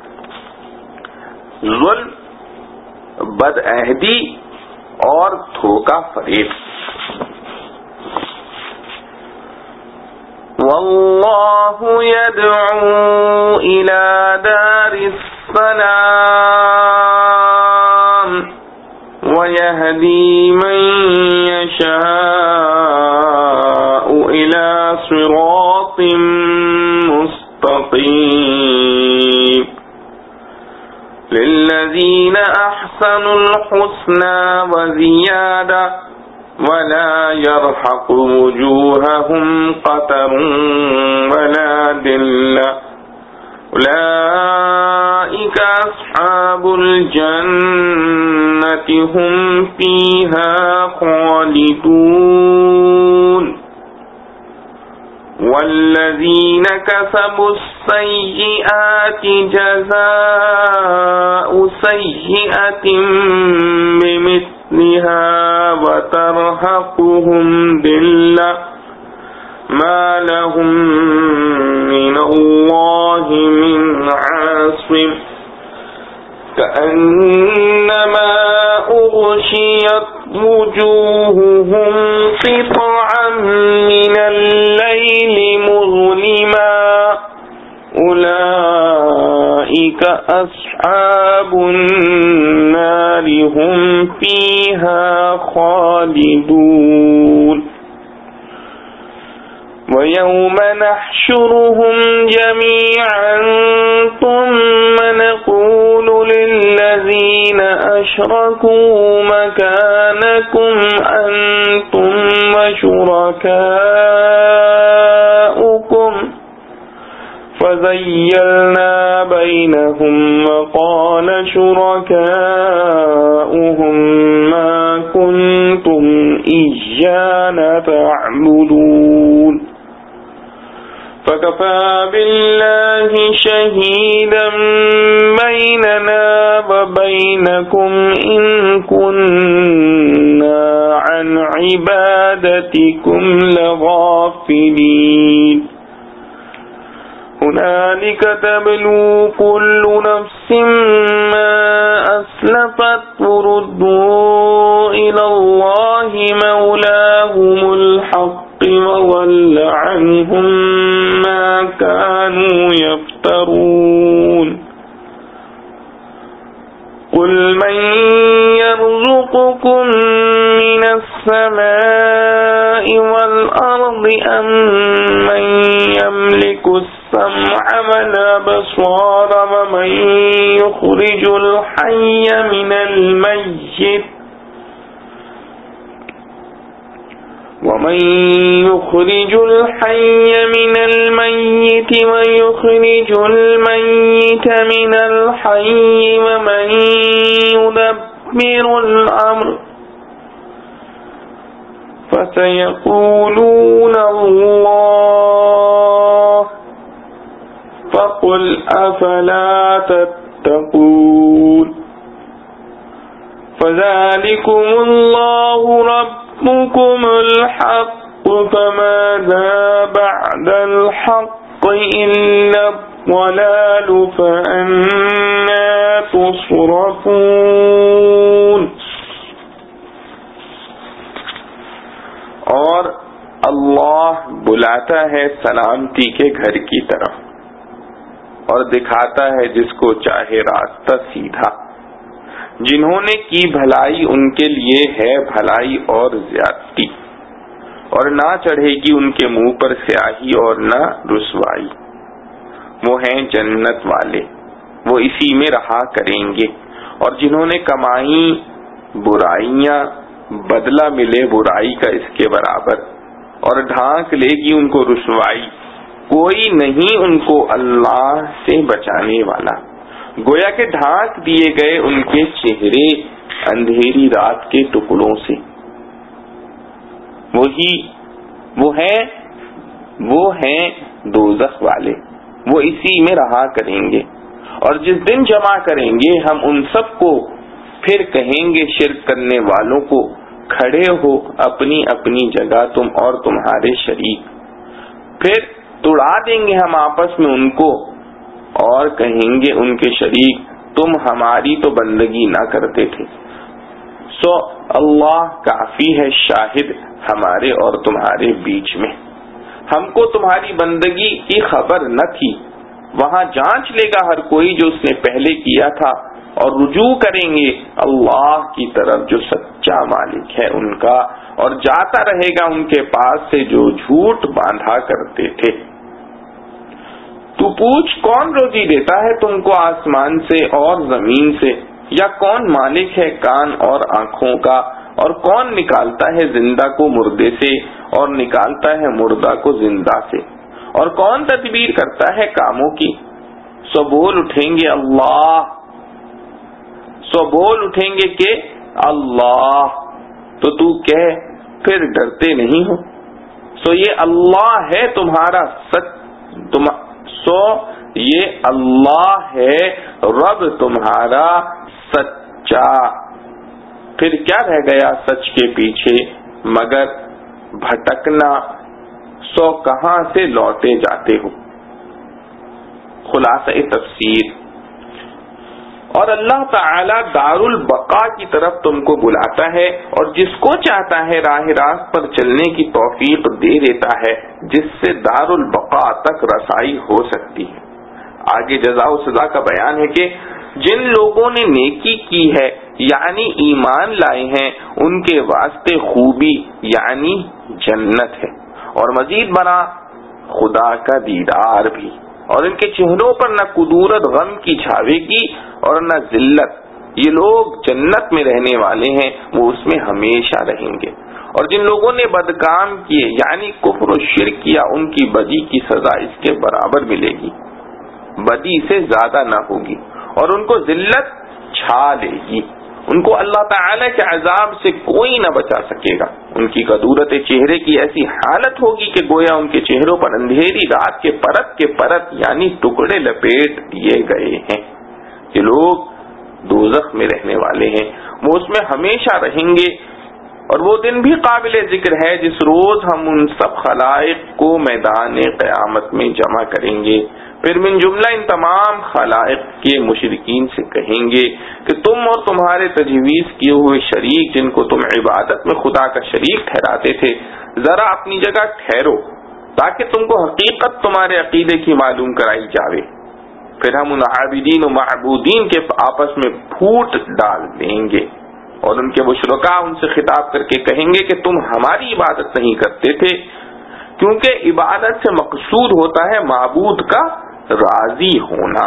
ظلم، بدعہدی اور دھوکہ فریب۔ واللہ يدعو إلى دار السلام ويهدي من يشاء إلى صراط مستقيم للذين أحسنوا الحسنى وزيادة ولا يرحق وجوههم قتر ولا ذلة أولئك أصحاب الجنة هم فيها خالدون والذين كسبوا السيئات جزاء سيئة بمثلها وترهقهم ذلة ما لهم من الله من عاصم كأنما أغشيت وجوههم قطعا من الليل مظلما أولئك أصحاب النار هم فيها خالدون ويوم نحشرهم جميعا ثم نقول للذين أشركوا مكانكم أنتم وشركاؤكم فزيلنا بينهم وقال شركاؤهم ما كنتم إيانا تعبدون فكفى بالله شهيدا بيننا وبينكم إن كنا عن عبادتكم لغافلين هنالك تبلو كل نفس ما أسلفت وردوا إلى الله مولاهم الحق وضل عنهم ما كانوا يفترون قل من يرزقكم من السماء والأرض أم من يملك السمع والأبصار ومن يخرج الحي من الميت ويخرج الميت من الحي ومن يدبر الأمر فسيقولون الله فقل أفلا تتقون فذلكم الله ربكم الحق فماذا بعد الحق إلا الضلال فأنا تصرفون۔ اور اللہ بلاتا ہے سلامتی کے گھر کی طرف اور دکھاتا ہے جس کو چاہے راستہ سیدھا۔ جنہوں نے کی بھلائی ان کے لیے ہے بھلائی اور زیادتی، اور نہ چڑھے گی ان کے منہ پر سیاہی اور نہ رسوائی۔ وہ ہیں جنت والے، وہ اسی میں رہا کریں گے۔ اور جنہوں نے کمائی برائیاں، بدلہ ملے برائی کا اس کے برابر، اور ڈھانک لے گی ان کو رسوائی، کوئی نہیں ان کو اللہ سے بچانے والا۔ گویا کہ ڈھانک دیے گئے ان کے چہرے اندھیری رات کے ٹکڑوں سے۔ وہ ہیں دوزخ والے، وہ اسی میں رہا کریں گے۔ اور جس دن جمع کریں گے ہم ان سب کو، پھر کہیں گے شرک کرنے والوں کو، کھڑے ہو اپنی اپنی جگہ تم اور تمہارے شریک، پھر توڑا دیں گے ہم آپس میں ان کو، اور کہیں گے ان کے شریک تم ہماری تو بندگی نہ کرتے تھے۔ سو اللہ کافی ہے شاہد ہمارے اور تمہارے بیچ میں، ہم کو تمہاری بندگی کی خبر نہ تھی، وہاں جانچ لے گا ہر کوئی جو اس نے پہلے کیا تھا، اور رجوع کریں گے اللہ کی طرف جو سچا مالک ہے ان کا، اور جاتا رہے گا ان کے پاس سے جو جھوٹ باندھا کرتے تھے۔ تو پوچھ کون روزی دیتا ہے تم کو آسمان سے اور زمین سے، یا کون مالک ہے کان اور آنکھوں کا، اور کون نکالتا ہے زندہ کو مردے سے اور نکالتا ہے مردہ کو زندہ سے، اور کون تدبیر کرتا ہے کاموں کی۔ سو بول اٹھیں گے اللہ، سو بول اٹھیں گے کہ اللہ، تو تو کہہ پھر ڈرتے نہیں ہو۔ سو یہ اللہ ہے تمہارا سو یہ اللہ ہے رب تمہارا سچا، پھر کیا رہ گیا سچ کے پیچھے مگر بھٹکنا، سو کہاں سے لوٹے جاتے ہو۔ خلاصہ تفسیر، اور اللہ تعالی دار البقاء کی طرف تم کو بلاتا ہے، اور جس کو چاہتا ہے راہ راست پر چلنے کی توفیق دے دیتا ہے، جس سے دار البقاء تک رسائی ہو سکتی ہے۔ آگے جزا و سزا کا بیان ہے کہ جن لوگوں نے نیکی کی ہے یعنی ایمان لائے ہیں، ان کے واسطے خوبی یعنی جنت ہے، اور مزید بنا خدا کا دیدار بھی، اور ان کے چہروں پر نہ کدورت غم کی چھاوے گی اور نہ ذلت، یہ لوگ جنت میں رہنے والے ہیں، وہ اس میں ہمیشہ رہیں گے۔ اور جن لوگوں نے بدکام کیے یعنی کفر و شرک کیا، ان کی بدی کی سزا اس کے برابر ملے گی، بدی سے زیادہ نہ ہوگی، اور ان کو ذلت چھا لے گی، ان کو اللہ تعالی کے عذاب سے کوئی نہ بچا سکے گا۔ ان کی کدورت چہرے کی ایسی حالت ہوگی کہ گویا ان کے چہروں پر اندھیری رات کے پرت یعنی ٹکڑے لپیٹ دیے گئے ہیں۔ یہ لوگ دوزخ میں رہنے والے ہیں، وہ اس میں ہمیشہ رہیں گے۔ اور وہ دن بھی قابل ذکر ہے جس روز ہم ان سب خلائق کو میدان قیامت میں جمع کریں گے، پھر من جملہ ان تمام خلائق کے مشرکین سے کہیں گے کہ تم اور تمہارے تجویز کیے ہوئے شریک جن کو تم عبادت میں خدا کا شریک ٹھہراتے تھے، ذرا اپنی جگہ ٹھہرو تاکہ تم کو حقیقت تمہارے عقیدے کی معلوم کرائی جاوے۔ پھر ہم ان عابدین و معبودین کے آپس میں پھوٹ ڈال دیں گے، اور ان کے وہ شرکاء ان سے خطاب کر کے کہیں گے کہ تم ہماری عبادت نہیں کرتے تھے، کیونکہ عبادت سے مقصود ہوتا ہے معبود کا راضی ہونا،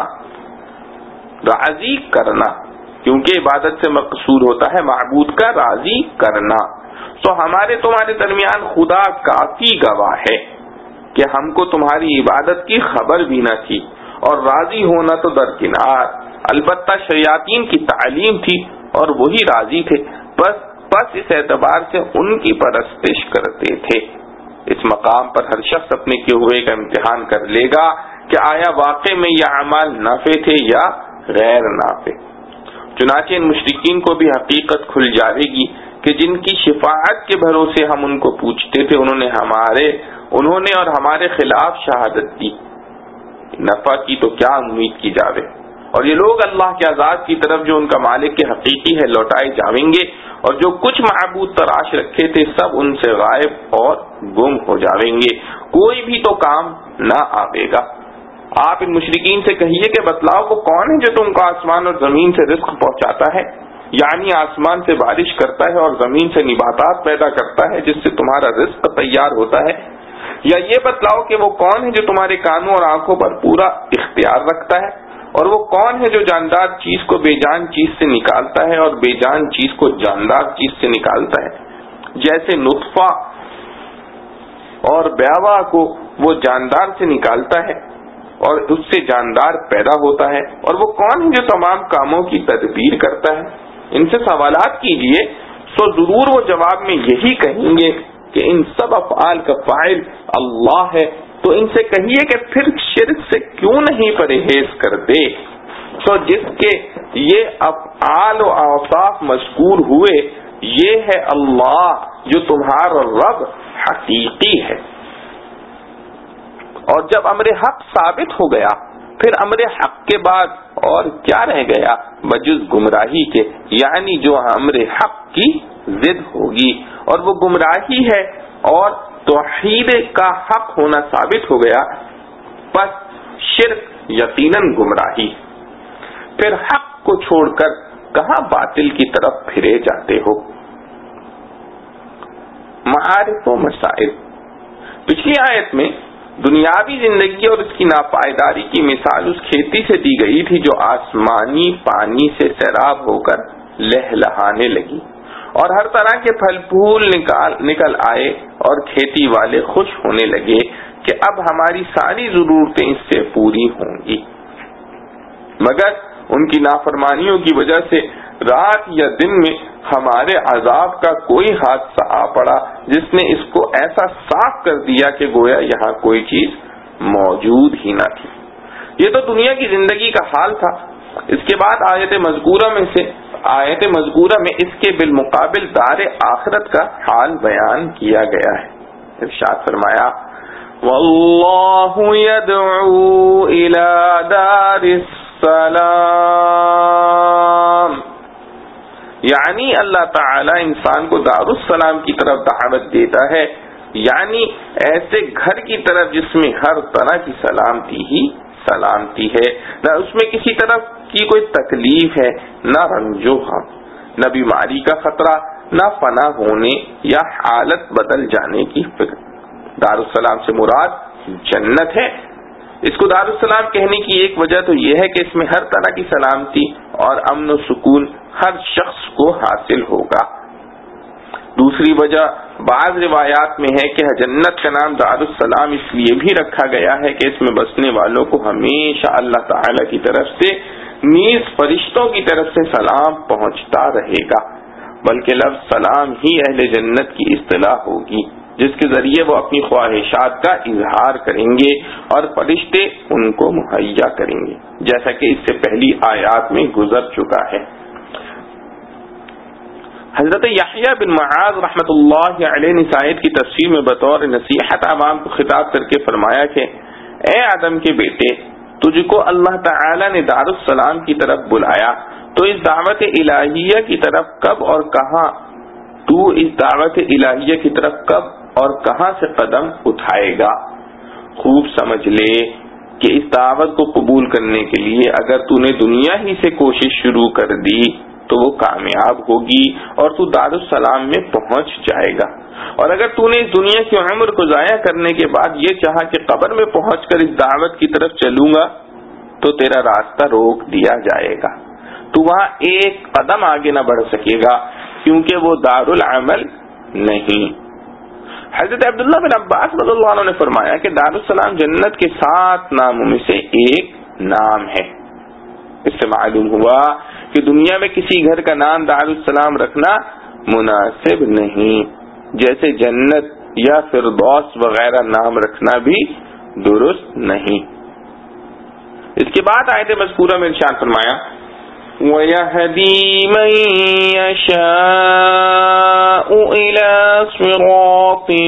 راضی کرنا، کیونکہ عبادت سے مقصود ہوتا ہے معبود کا راضی کرنا۔ تو ہمارے تمہارے درمیان خدا کافی گواہ ہے کہ ہم کو تمہاری عبادت کی خبر بھی نہ تھی، اور راضی ہونا تو درکنار، البتہ شیاطین کی تعلیم تھی اور وہی راضی تھے، بس اس اعتبار سے ان کی پرستش کرتے تھے۔ اس مقام پر ہر شخص اپنے کیے ہوئے کا امتحان کر لے گا کہ آیا واقع میں یہ اعمال نافع تھے یا غیر نافع۔ چنانچہ ان مشرکین کو بھی حقیقت کھل جائے گی کہ جن کی شفاعت کے بھروسے ہم ان کو پوچھتے تھے، انہوں نے اور ہمارے خلاف شہادت دی، نفع کی تو کیا امید کی جاوے۔ اور یہ لوگ اللہ کے عذاب کی طرف جو ان کا مالک کے حقیقی ہے لوٹائے جائیں گے، اور جو کچھ معبود تراش رکھے تھے سب ان سے غائب اور گم ہو جائیں گے، کوئی بھی تو کام نہ آئے گا۔ آپ ان مشرکین سے کہیے کہ بتلاؤ وہ کون ہے جو تم کو آسمان اور زمین سے رزق پہنچاتا ہے، یعنی آسمان سے بارش کرتا ہے اور زمین سے نباتات پیدا کرتا ہے جس سے تمہارا رزق تیار ہوتا ہے، یا یہ بتلاؤ کہ وہ کون ہے جو تمہارے کانوں اور آنکھوں پر پورا اختیار رکھتا ہے، اور وہ کون ہے جو جاندار چیز کو بے جان چیز سے نکالتا ہے اور بے جان چیز کو جاندار چیز سے نکالتا ہے، جیسے نطفہ اور بیوا کو وہ جاندار سے نکالتا ہے اور اس سے جاندار پیدا ہوتا ہے، اور وہ کون ہے جو تمام کاموں کی تدبیر کرتا ہے۔ ان سے سوالات کیجئے، سو ضرور وہ جواب میں یہی کہیں گے کہ ان سب افعال کا فاعل اللہ ہے، تو ان سے کہیے کہ پھر شرک سے کیوں نہیں پرہیز کرتے۔ تو جس کے یہ افعال و اوصاف مذکور ہوئے، یہ ہے اللہ جو تمہارا رب حقیقی ہے۔ اور جب امر حق ثابت ہو گیا، پھر امر حق کے بعد اور کیا رہ گیا بجز گمراہی کے، یعنی جو امر حق کی ضد ہوگی، اور وہ گمراہی ہے اور توحید کا حق ہونا ثابت ہو گیا، پس شرک یقیناً گمراہی۔ پھر حق کو چھوڑ کر کہاں باطل کی طرف پھرے جاتے ہو؟ معارف و مسائل۔ پچھلی آیت میں دنیاوی زندگی اور اس کی ناپائیداری کی مثال اس کھیتی سے دی گئی تھی جو آسمانی پانی سے سیراب ہو کر لہلہانے لگی اور ہر طرح کے پھل پھول نکل آئے اور کھیتی والے خوش ہونے لگے کہ اب ہماری ساری ضرورتیں اس سے پوری ہوں گی، مگر ان کی نافرمانیوں کی وجہ سے رات یا دن میں ہمارے عذاب کا کوئی حادثہ آ پڑا جس نے اس کو ایسا صاف کر دیا کہ گویا یہاں کوئی چیز موجود ہی نہ تھی۔ یہ تو دنیا کی زندگی کا حال تھا۔ اس کے بعد آیت مذکورہ میں اس کے بالمقابل دار آخرت کا حال بیان کیا گیا ہے۔ ارشاد فرمایا واللہ یدعو الی دار السلام، یعنی اللہ تعالی انسان کو دار السلام کی طرف دعوت دیتا ہے، یعنی ایسے گھر کی طرف جس میں ہر طرح کی سلامتی ہی سلامتی ہے، نہ اس میں کسی طرح کی کوئی تکلیف ہے، نہ رنج و غم، نہ بیماری کا خطرہ، نہ فنا ہونے یا حالت بدل جانے کی فکر۔ دار السلام سے مراد جنت ہے۔ اس کو دار السلام کہنے کی ایک وجہ تو یہ ہے کہ اس میں ہر طرح کی سلامتی اور امن و سکون ہر شخص کو حاصل ہوگا۔ دوسری وجہ بعض روایات میں ہے کہ جنت کا نام دار السلام اس لیے بھی رکھا گیا ہے کہ اس میں بسنے والوں کو ہمیشہ اللہ تعالی کی طرف سے نیز فرشتوں کی طرف سے سلام پہنچتا رہے گا، بلکہ لفظ سلام ہی اہل جنت کی اصطلاح ہوگی جس کے ذریعے وہ اپنی خواہشات کا اظہار کریں گے اور فرشتے ان کو مہیا کریں گے، جیسا کہ اس سے پہلی آیات میں گزر چکا ہے۔ حضرت یحییٰ بن معاذ رحمۃ اللہ علیہ نے اس آیت کی تفسیر میں بطور نصیحت عوام کو خطاب کر کے فرمایا کہ اے آدم کے بیٹے، تجھ کو اللہ تعالی نے دار السلام کی طرف بلایا، تو اس دعوت الہیہ کی طرف کب اور کہاں سے قدم اٹھائے گا؟ خوب سمجھ لے کہ اس دعوت کو قبول کرنے کے لیے اگر تو نے دنیا ہی سے کوشش شروع کر دی تو وہ کامیاب ہوگی اور تو دار السلام میں پہنچ جائے گا، اور اگر تو نے اس دنیا کی عمر کو ضائع کرنے کے بعد یہ چاہا کہ قبر میں پہنچ کر اس دعوت کی طرف چلوں گا تو تیرا راستہ روک دیا جائے گا، تو وہاں ایک قدم آگے نہ بڑھ سکے گا کیونکہ وہ دار العمل نہیں۔ حضرت عبداللہ بن عباس رضی اللہ عنہ نے فرمایا کہ دار السلام جنت کے 7 ناموں میں سے ایک نام ہے۔ اس سے معلوم ہوا کہ دنیا میں کسی گھر کا نام دار السلام رکھنا مناسب نہیں، جیسے جنت یا فردوس وغیرہ نام رکھنا بھی درست نہیں۔ اس کے بعد آیت مذکورہ میں ارشاد فرمایا وَيَهْدِي مَن يَشَاءُ إِلَى صِرَاطٍ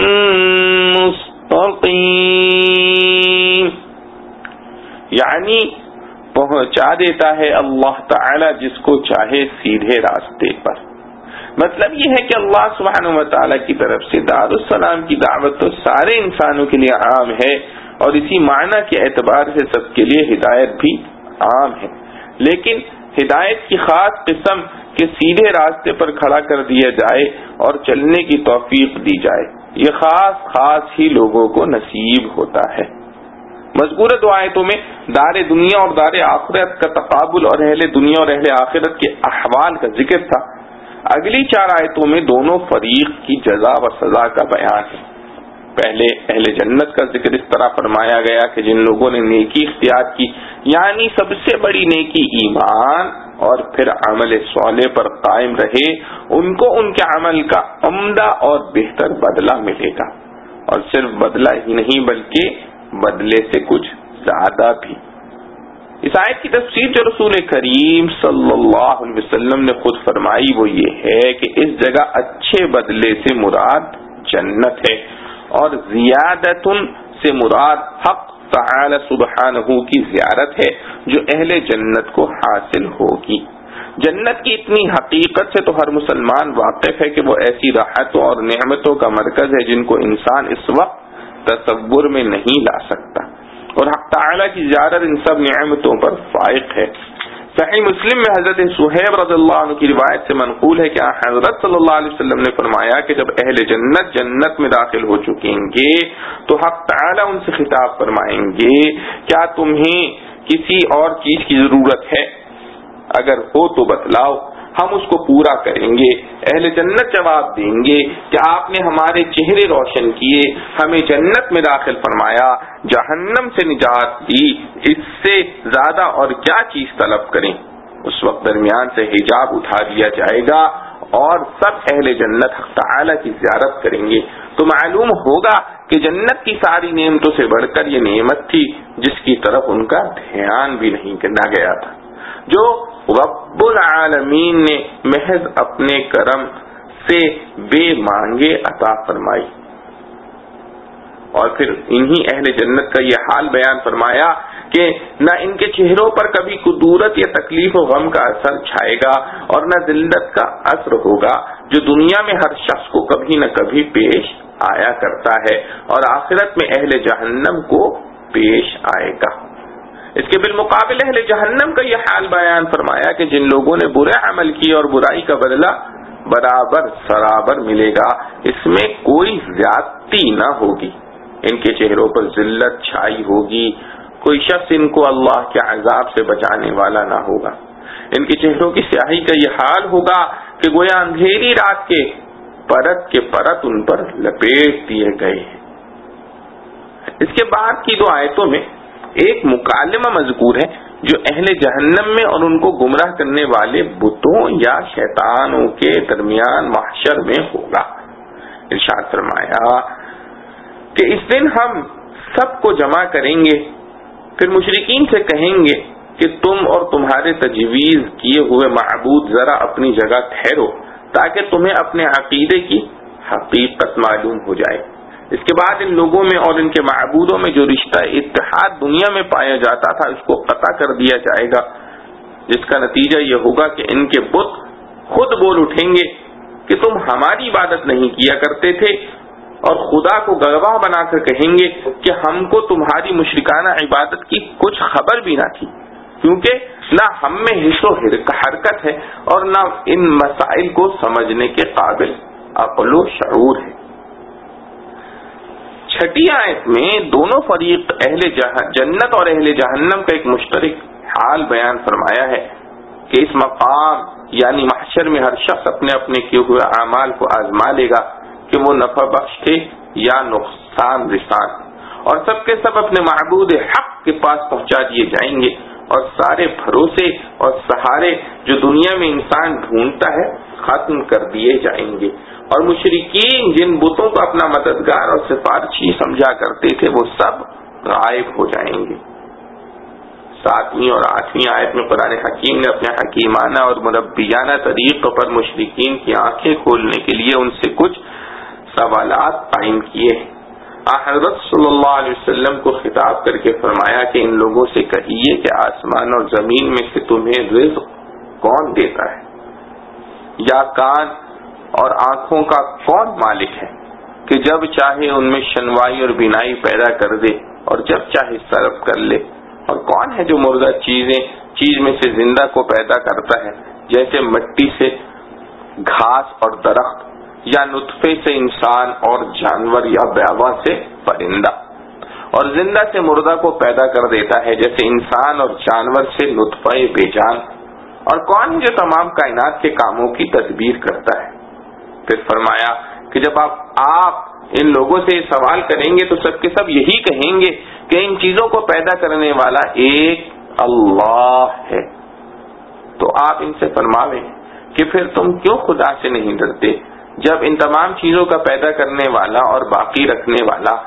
مُسْتَقِيمٍ، یعنی پہنچا دیتا ہے اللہ تعالی جس کو چاہے سیدھے راستے پر۔ مطلب یہ ہے کہ اللہ سبحانہ و تعالی کی طرف سے دار السلام کی دعوت تو سارے انسانوں کے لیے عام ہے، اور اسی معنی کے اعتبار سے سب کے لیے ہدایت بھی عام ہے، لیکن ہدایت کی خاص قسم کے سیدھے راستے پر کھڑا کر دیا جائے اور چلنے کی توفیق دی جائے، یہ خاص ہی لوگوں کو نصیب ہوتا ہے۔ مذکورہ دو آیتوں میں دار دنیا اور دار آخرت کا تقابل اور اہل دنیا اور اہل آخرت کے احوال کا ذکر تھا۔ اگلی 4 آیتوں میں دونوں فریق کی جزا و سزا کا بیان ہے۔ پہلے اہل جنت کا ذکر اس طرح فرمایا گیا کہ جن لوگوں نے نیکی اختیار کی، یعنی سب سے بڑی نیکی ایمان اور پھر عمل صالح پر قائم رہے، ان کو ان کے عمل کا عمدہ اور بہتر بدلہ ملے گا، اور صرف بدلہ ہی نہیں بلکہ بدلے سے کچھ زیادہ بھی۔ اس آیت کی تفسیر جو رسول کریم صلی اللہ علیہ وسلم نے خود فرمائی وہ یہ ہے کہ اس جگہ اچھے بدلے سے مراد جنت ہے، اور زیادتن سے مراد حق تعالی سبحانہ کی زیارت ہے جو اہل جنت کو حاصل ہوگی۔ جنت کی اتنی حقیقت سے تو ہر مسلمان واقف ہے کہ وہ ایسی راحتوں اور نعمتوں کا مرکز ہے جن کو انسان اس وقت تصور میں نہیں لا سکتا، اور حق تعالی کی زیارت ان سب نعمتوں پر فائق ہے۔ صحیح مسلم میں حضرت صہیب رضی اللہ عنہ کی روایت سے منقول ہے کہ حضرت صلی اللہ علیہ وسلم نے فرمایا کہ جب اہل جنت جنت میں داخل ہو چکیں گے تو حق تعالی ان سے خطاب فرمائیں گے، کیا تمہیں کسی اور چیز کی ضرورت ہے؟ اگر ہو تو بتلاؤ، ہم اس کو پورا کریں گے۔ اہل جنت جواب دیں گے کہ آپ نے ہمارے چہرے روشن کیے، ہمیں جنت میں داخل فرمایا، جہنم سے نجات دی، اس سے زیادہ اور کیا چیز طلب کریں؟ اس وقت درمیان سے حجاب اٹھا دیا جائے گا اور سب اہل جنت حق تعالی کی زیارت کریں گے، تو معلوم ہوگا کہ جنت کی ساری نعمتوں سے بڑھ کر یہ نعمت تھی جس کی طرف ان کا دھیان بھی نہیں کرنا گیا تھا، جو رب العالمین نے محض اپنے کرم سے بے مانگے عطا فرمائی۔ اور پھر انہی اہل جنت کا یہ حال بیان فرمایا کہ نہ ان کے چہروں پر کبھی کدورت یا تکلیف و غم کا اثر چھائے گا اور نہ ذلت کا اثر ہوگا جو دنیا میں ہر شخص کو کبھی نہ کبھی پیش آیا کرتا ہے اور آخرت میں اہل جہنم کو پیش آئے گا۔ اس کے بالمقابل اہل جہنم کا یہ حال بیان فرمایا کہ جن لوگوں نے برے عمل کیے اور برائی کا بدلہ برابر سرابر ملے گا، اس میں کوئی زیادتی نہ ہوگی، ان کے چہروں پر ذلت چھائی ہوگی، کوئی شخص ان کو اللہ کے عذاب سے بچانے والا نہ ہوگا، ان کے چہروں کی سیاہی کا یہ حال ہوگا کہ گویا اندھیری رات کے پرت ان پر لپیٹ دیے گئے ہیں۔ اس کے بعد کی 2 آیتوں میں ایک مکالمہ مذکور ہے جو اہل جہنم میں اور ان کو گمراہ کرنے والے بتوں یا شیطانوں کے درمیان محشر میں ہوگا۔ ارشاد فرمایا کہ اس دن ہم سب کو جمع کریں گے، پھر مشرکین سے کہیں گے کہ تم اور تمہارے تجویز کیے ہوئے معبود ذرا اپنی جگہ ٹھہرو تاکہ تمہیں اپنے عقیدے کی حقیقت معلوم ہو جائے۔ اس کے بعد ان لوگوں میں اور ان کے معبودوں میں جو رشتہ اتحاد دنیا میں پایا جاتا تھا اس کو قطع کر دیا جائے گا، جس کا نتیجہ یہ ہوگا کہ ان کے بت خود بول اٹھیں گے کہ تم ہماری عبادت نہیں کیا کرتے تھے، اور خدا کو گواہ بنا کر کہیں گے کہ ہم کو تمہاری مشرکانہ عبادت کی کچھ خبر بھی نہ تھی، کیونکہ نہ ہم میں حص و حرکت ہے اور نہ ان مسائل کو سمجھنے کے قابل عقل و شعور ہے۔ 6 آیت میں دونوں فریق اہل جنت اور اہل جہنم کا ایک مشترک حال بیان فرمایا ہے کہ اس مقام یعنی محشر میں ہر شخص اپنے اپنے کیے ہوئے اعمال کو آزما لے گا کہ وہ نفع بخش تھے یا نقصان رسان، اور سب کے سب اپنے معبود حق کے پاس پہنچا دیے جائیں گے، اور سارے بھروسے اور سہارے جو دنیا میں انسان ڈھونڈتا ہے ختم کر دیے جائیں گے، اور مشرکین جن بتوں کو اپنا مددگار اور سفارشی سمجھا کرتے تھے وہ سب غائب ہو جائیں گے۔ 7ویں اور 8ویں آیت میں قرآن حکیم نے اپنے حکیمانہ اور مربیانہ طریق پر مشرکین کی آنکھیں کھولنے کے لیے ان سے کچھ سوالات قائم کیے۔ حضرت صلی اللہ علیہ وسلم کو خطاب کر کے فرمایا کہ ان لوگوں سے کہیے کہ آسمان اور زمین میں سے تمہیں رزق کون دیتا ہے، یا کان اور آنکھوں کا کون مالک ہے کہ جب چاہے ان میں شنوائی اور بینائی پیدا کر دے اور جب چاہے صرف کر لے، اور کون ہے جو مردہ چیز میں سے زندہ کو پیدا کرتا ہے، جیسے مٹی سے گھاس اور درخت، یا نطفے سے انسان اور جانور، یا بیاباں سے پرندہ، اور زندہ سے مردہ کو پیدا کر دیتا ہے جیسے انسان اور جانور سے نطفہ بے جان، اور کون جو تمام کائنات کے کاموں کی تدبیر کرتا ہے۔ پھر فرمایا کہ جب آپ ان لوگوں سے سوال کریں گے تو سب کے سب یہی کہیں گے کہ ان چیزوں کو پیدا کرنے والا ایک اللہ ہے، تو آپ ان سے فرماویں کہ پھر تم کیوں خدا سے نہیں ڈرتے جب ان تمام چیزوں کا پیدا کرنے والا اور باقی رکھنے والا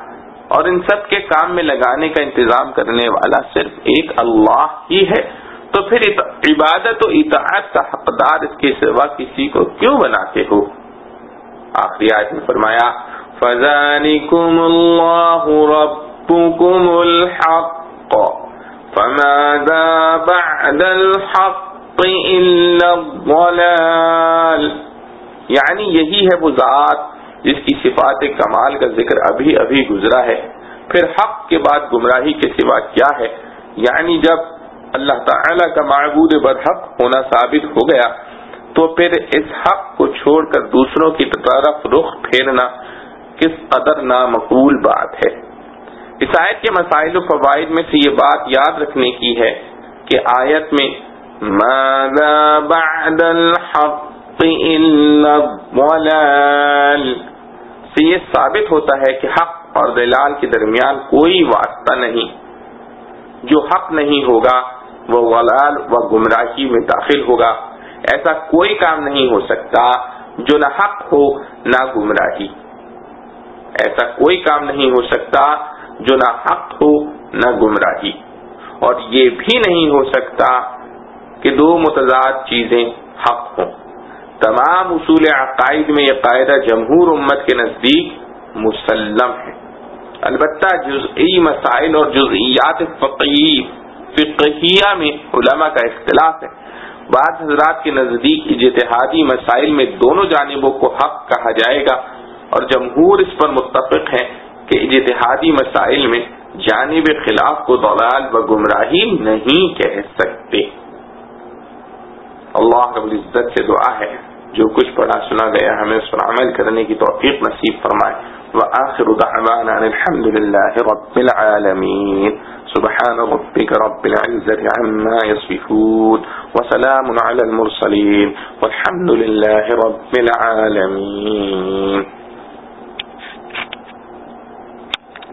اور ان سب کے کام میں لگانے کا انتظام کرنے والا صرف ایک اللہ ہی ہے، تو پھر عبادت و اطاعت کا حقدار اس کے سوا کسی کو کیوں بناتے ہو؟ آخری آیت میں فرمایا فَذَلِكُمُ اللَّهُ رَبُّكُمُ الْحَقُّ فَمَاذَا بَعْدَ الْحَقِّ إِلَّا الضَّلَالُ، یعنی یہی ہے وہ ذات جس کی صفات کمال کا ذکر ابھی ابھی گزرا ہے، پھر حق کے بعد گمراہی کے سوا کیا ہے؟ یعنی جب اللہ تعالی کا معبود برحق ہونا ثابت ہو گیا تو پھر اس حق کو چھوڑ کر دوسروں کی طرف رخ پھیرنا کس قدر نامقبول بات ہے۔ اس آیت کے مسائل و فوائد میں سے یہ بات یاد رکھنے کی ہے کہ آیت میں ماذا بعد الحق الا الضلال سے یہ ثابت ہوتا ہے کہ حق اور ضلال کے درمیان کوئی واسطہ نہیں، جو حق نہیں ہوگا وہ ضلال و گمراہی میں داخل ہوگا، ایسا کوئی کام نہیں ہو سکتا جو نہ حق ہو نہ گمراہی، ایسا کوئی کام نہیں ہو سکتا جو نہ حق ہو نہ گمراہی، اور یہ بھی نہیں ہو سکتا کہ دو متضاد چیزیں حق ہوں۔ تمام اصول عقائد میں یہ قاعدہ جمہور امت کے نزدیک مسلم ہے، البتہ جزئی مسائل اور جزئیات فقہیہ میں علماء کا اختلاف ہے۔ بعض حضرات کے نزدیک اجتہادی مسائل میں دونوں جانبوں کو حق کہا جائے گا، اور جمہور اس پر متفق ہے کہ اجتہادی مسائل میں جانب خلاف کو ضلال و گمراہی نہیں کہہ سکتے۔ اللہ رب العزت سے دعا ہے جو کچھ پڑھا سنا گیا ہمیں اس پر عمل کرنے کی توفیق نصیب فرمائے۔ وآخر دعوانا الحمد لله رب العالمين سبحان ربك رب العزة عما يصفون وسلام على المرسلين والحمد لله رب العالمين۔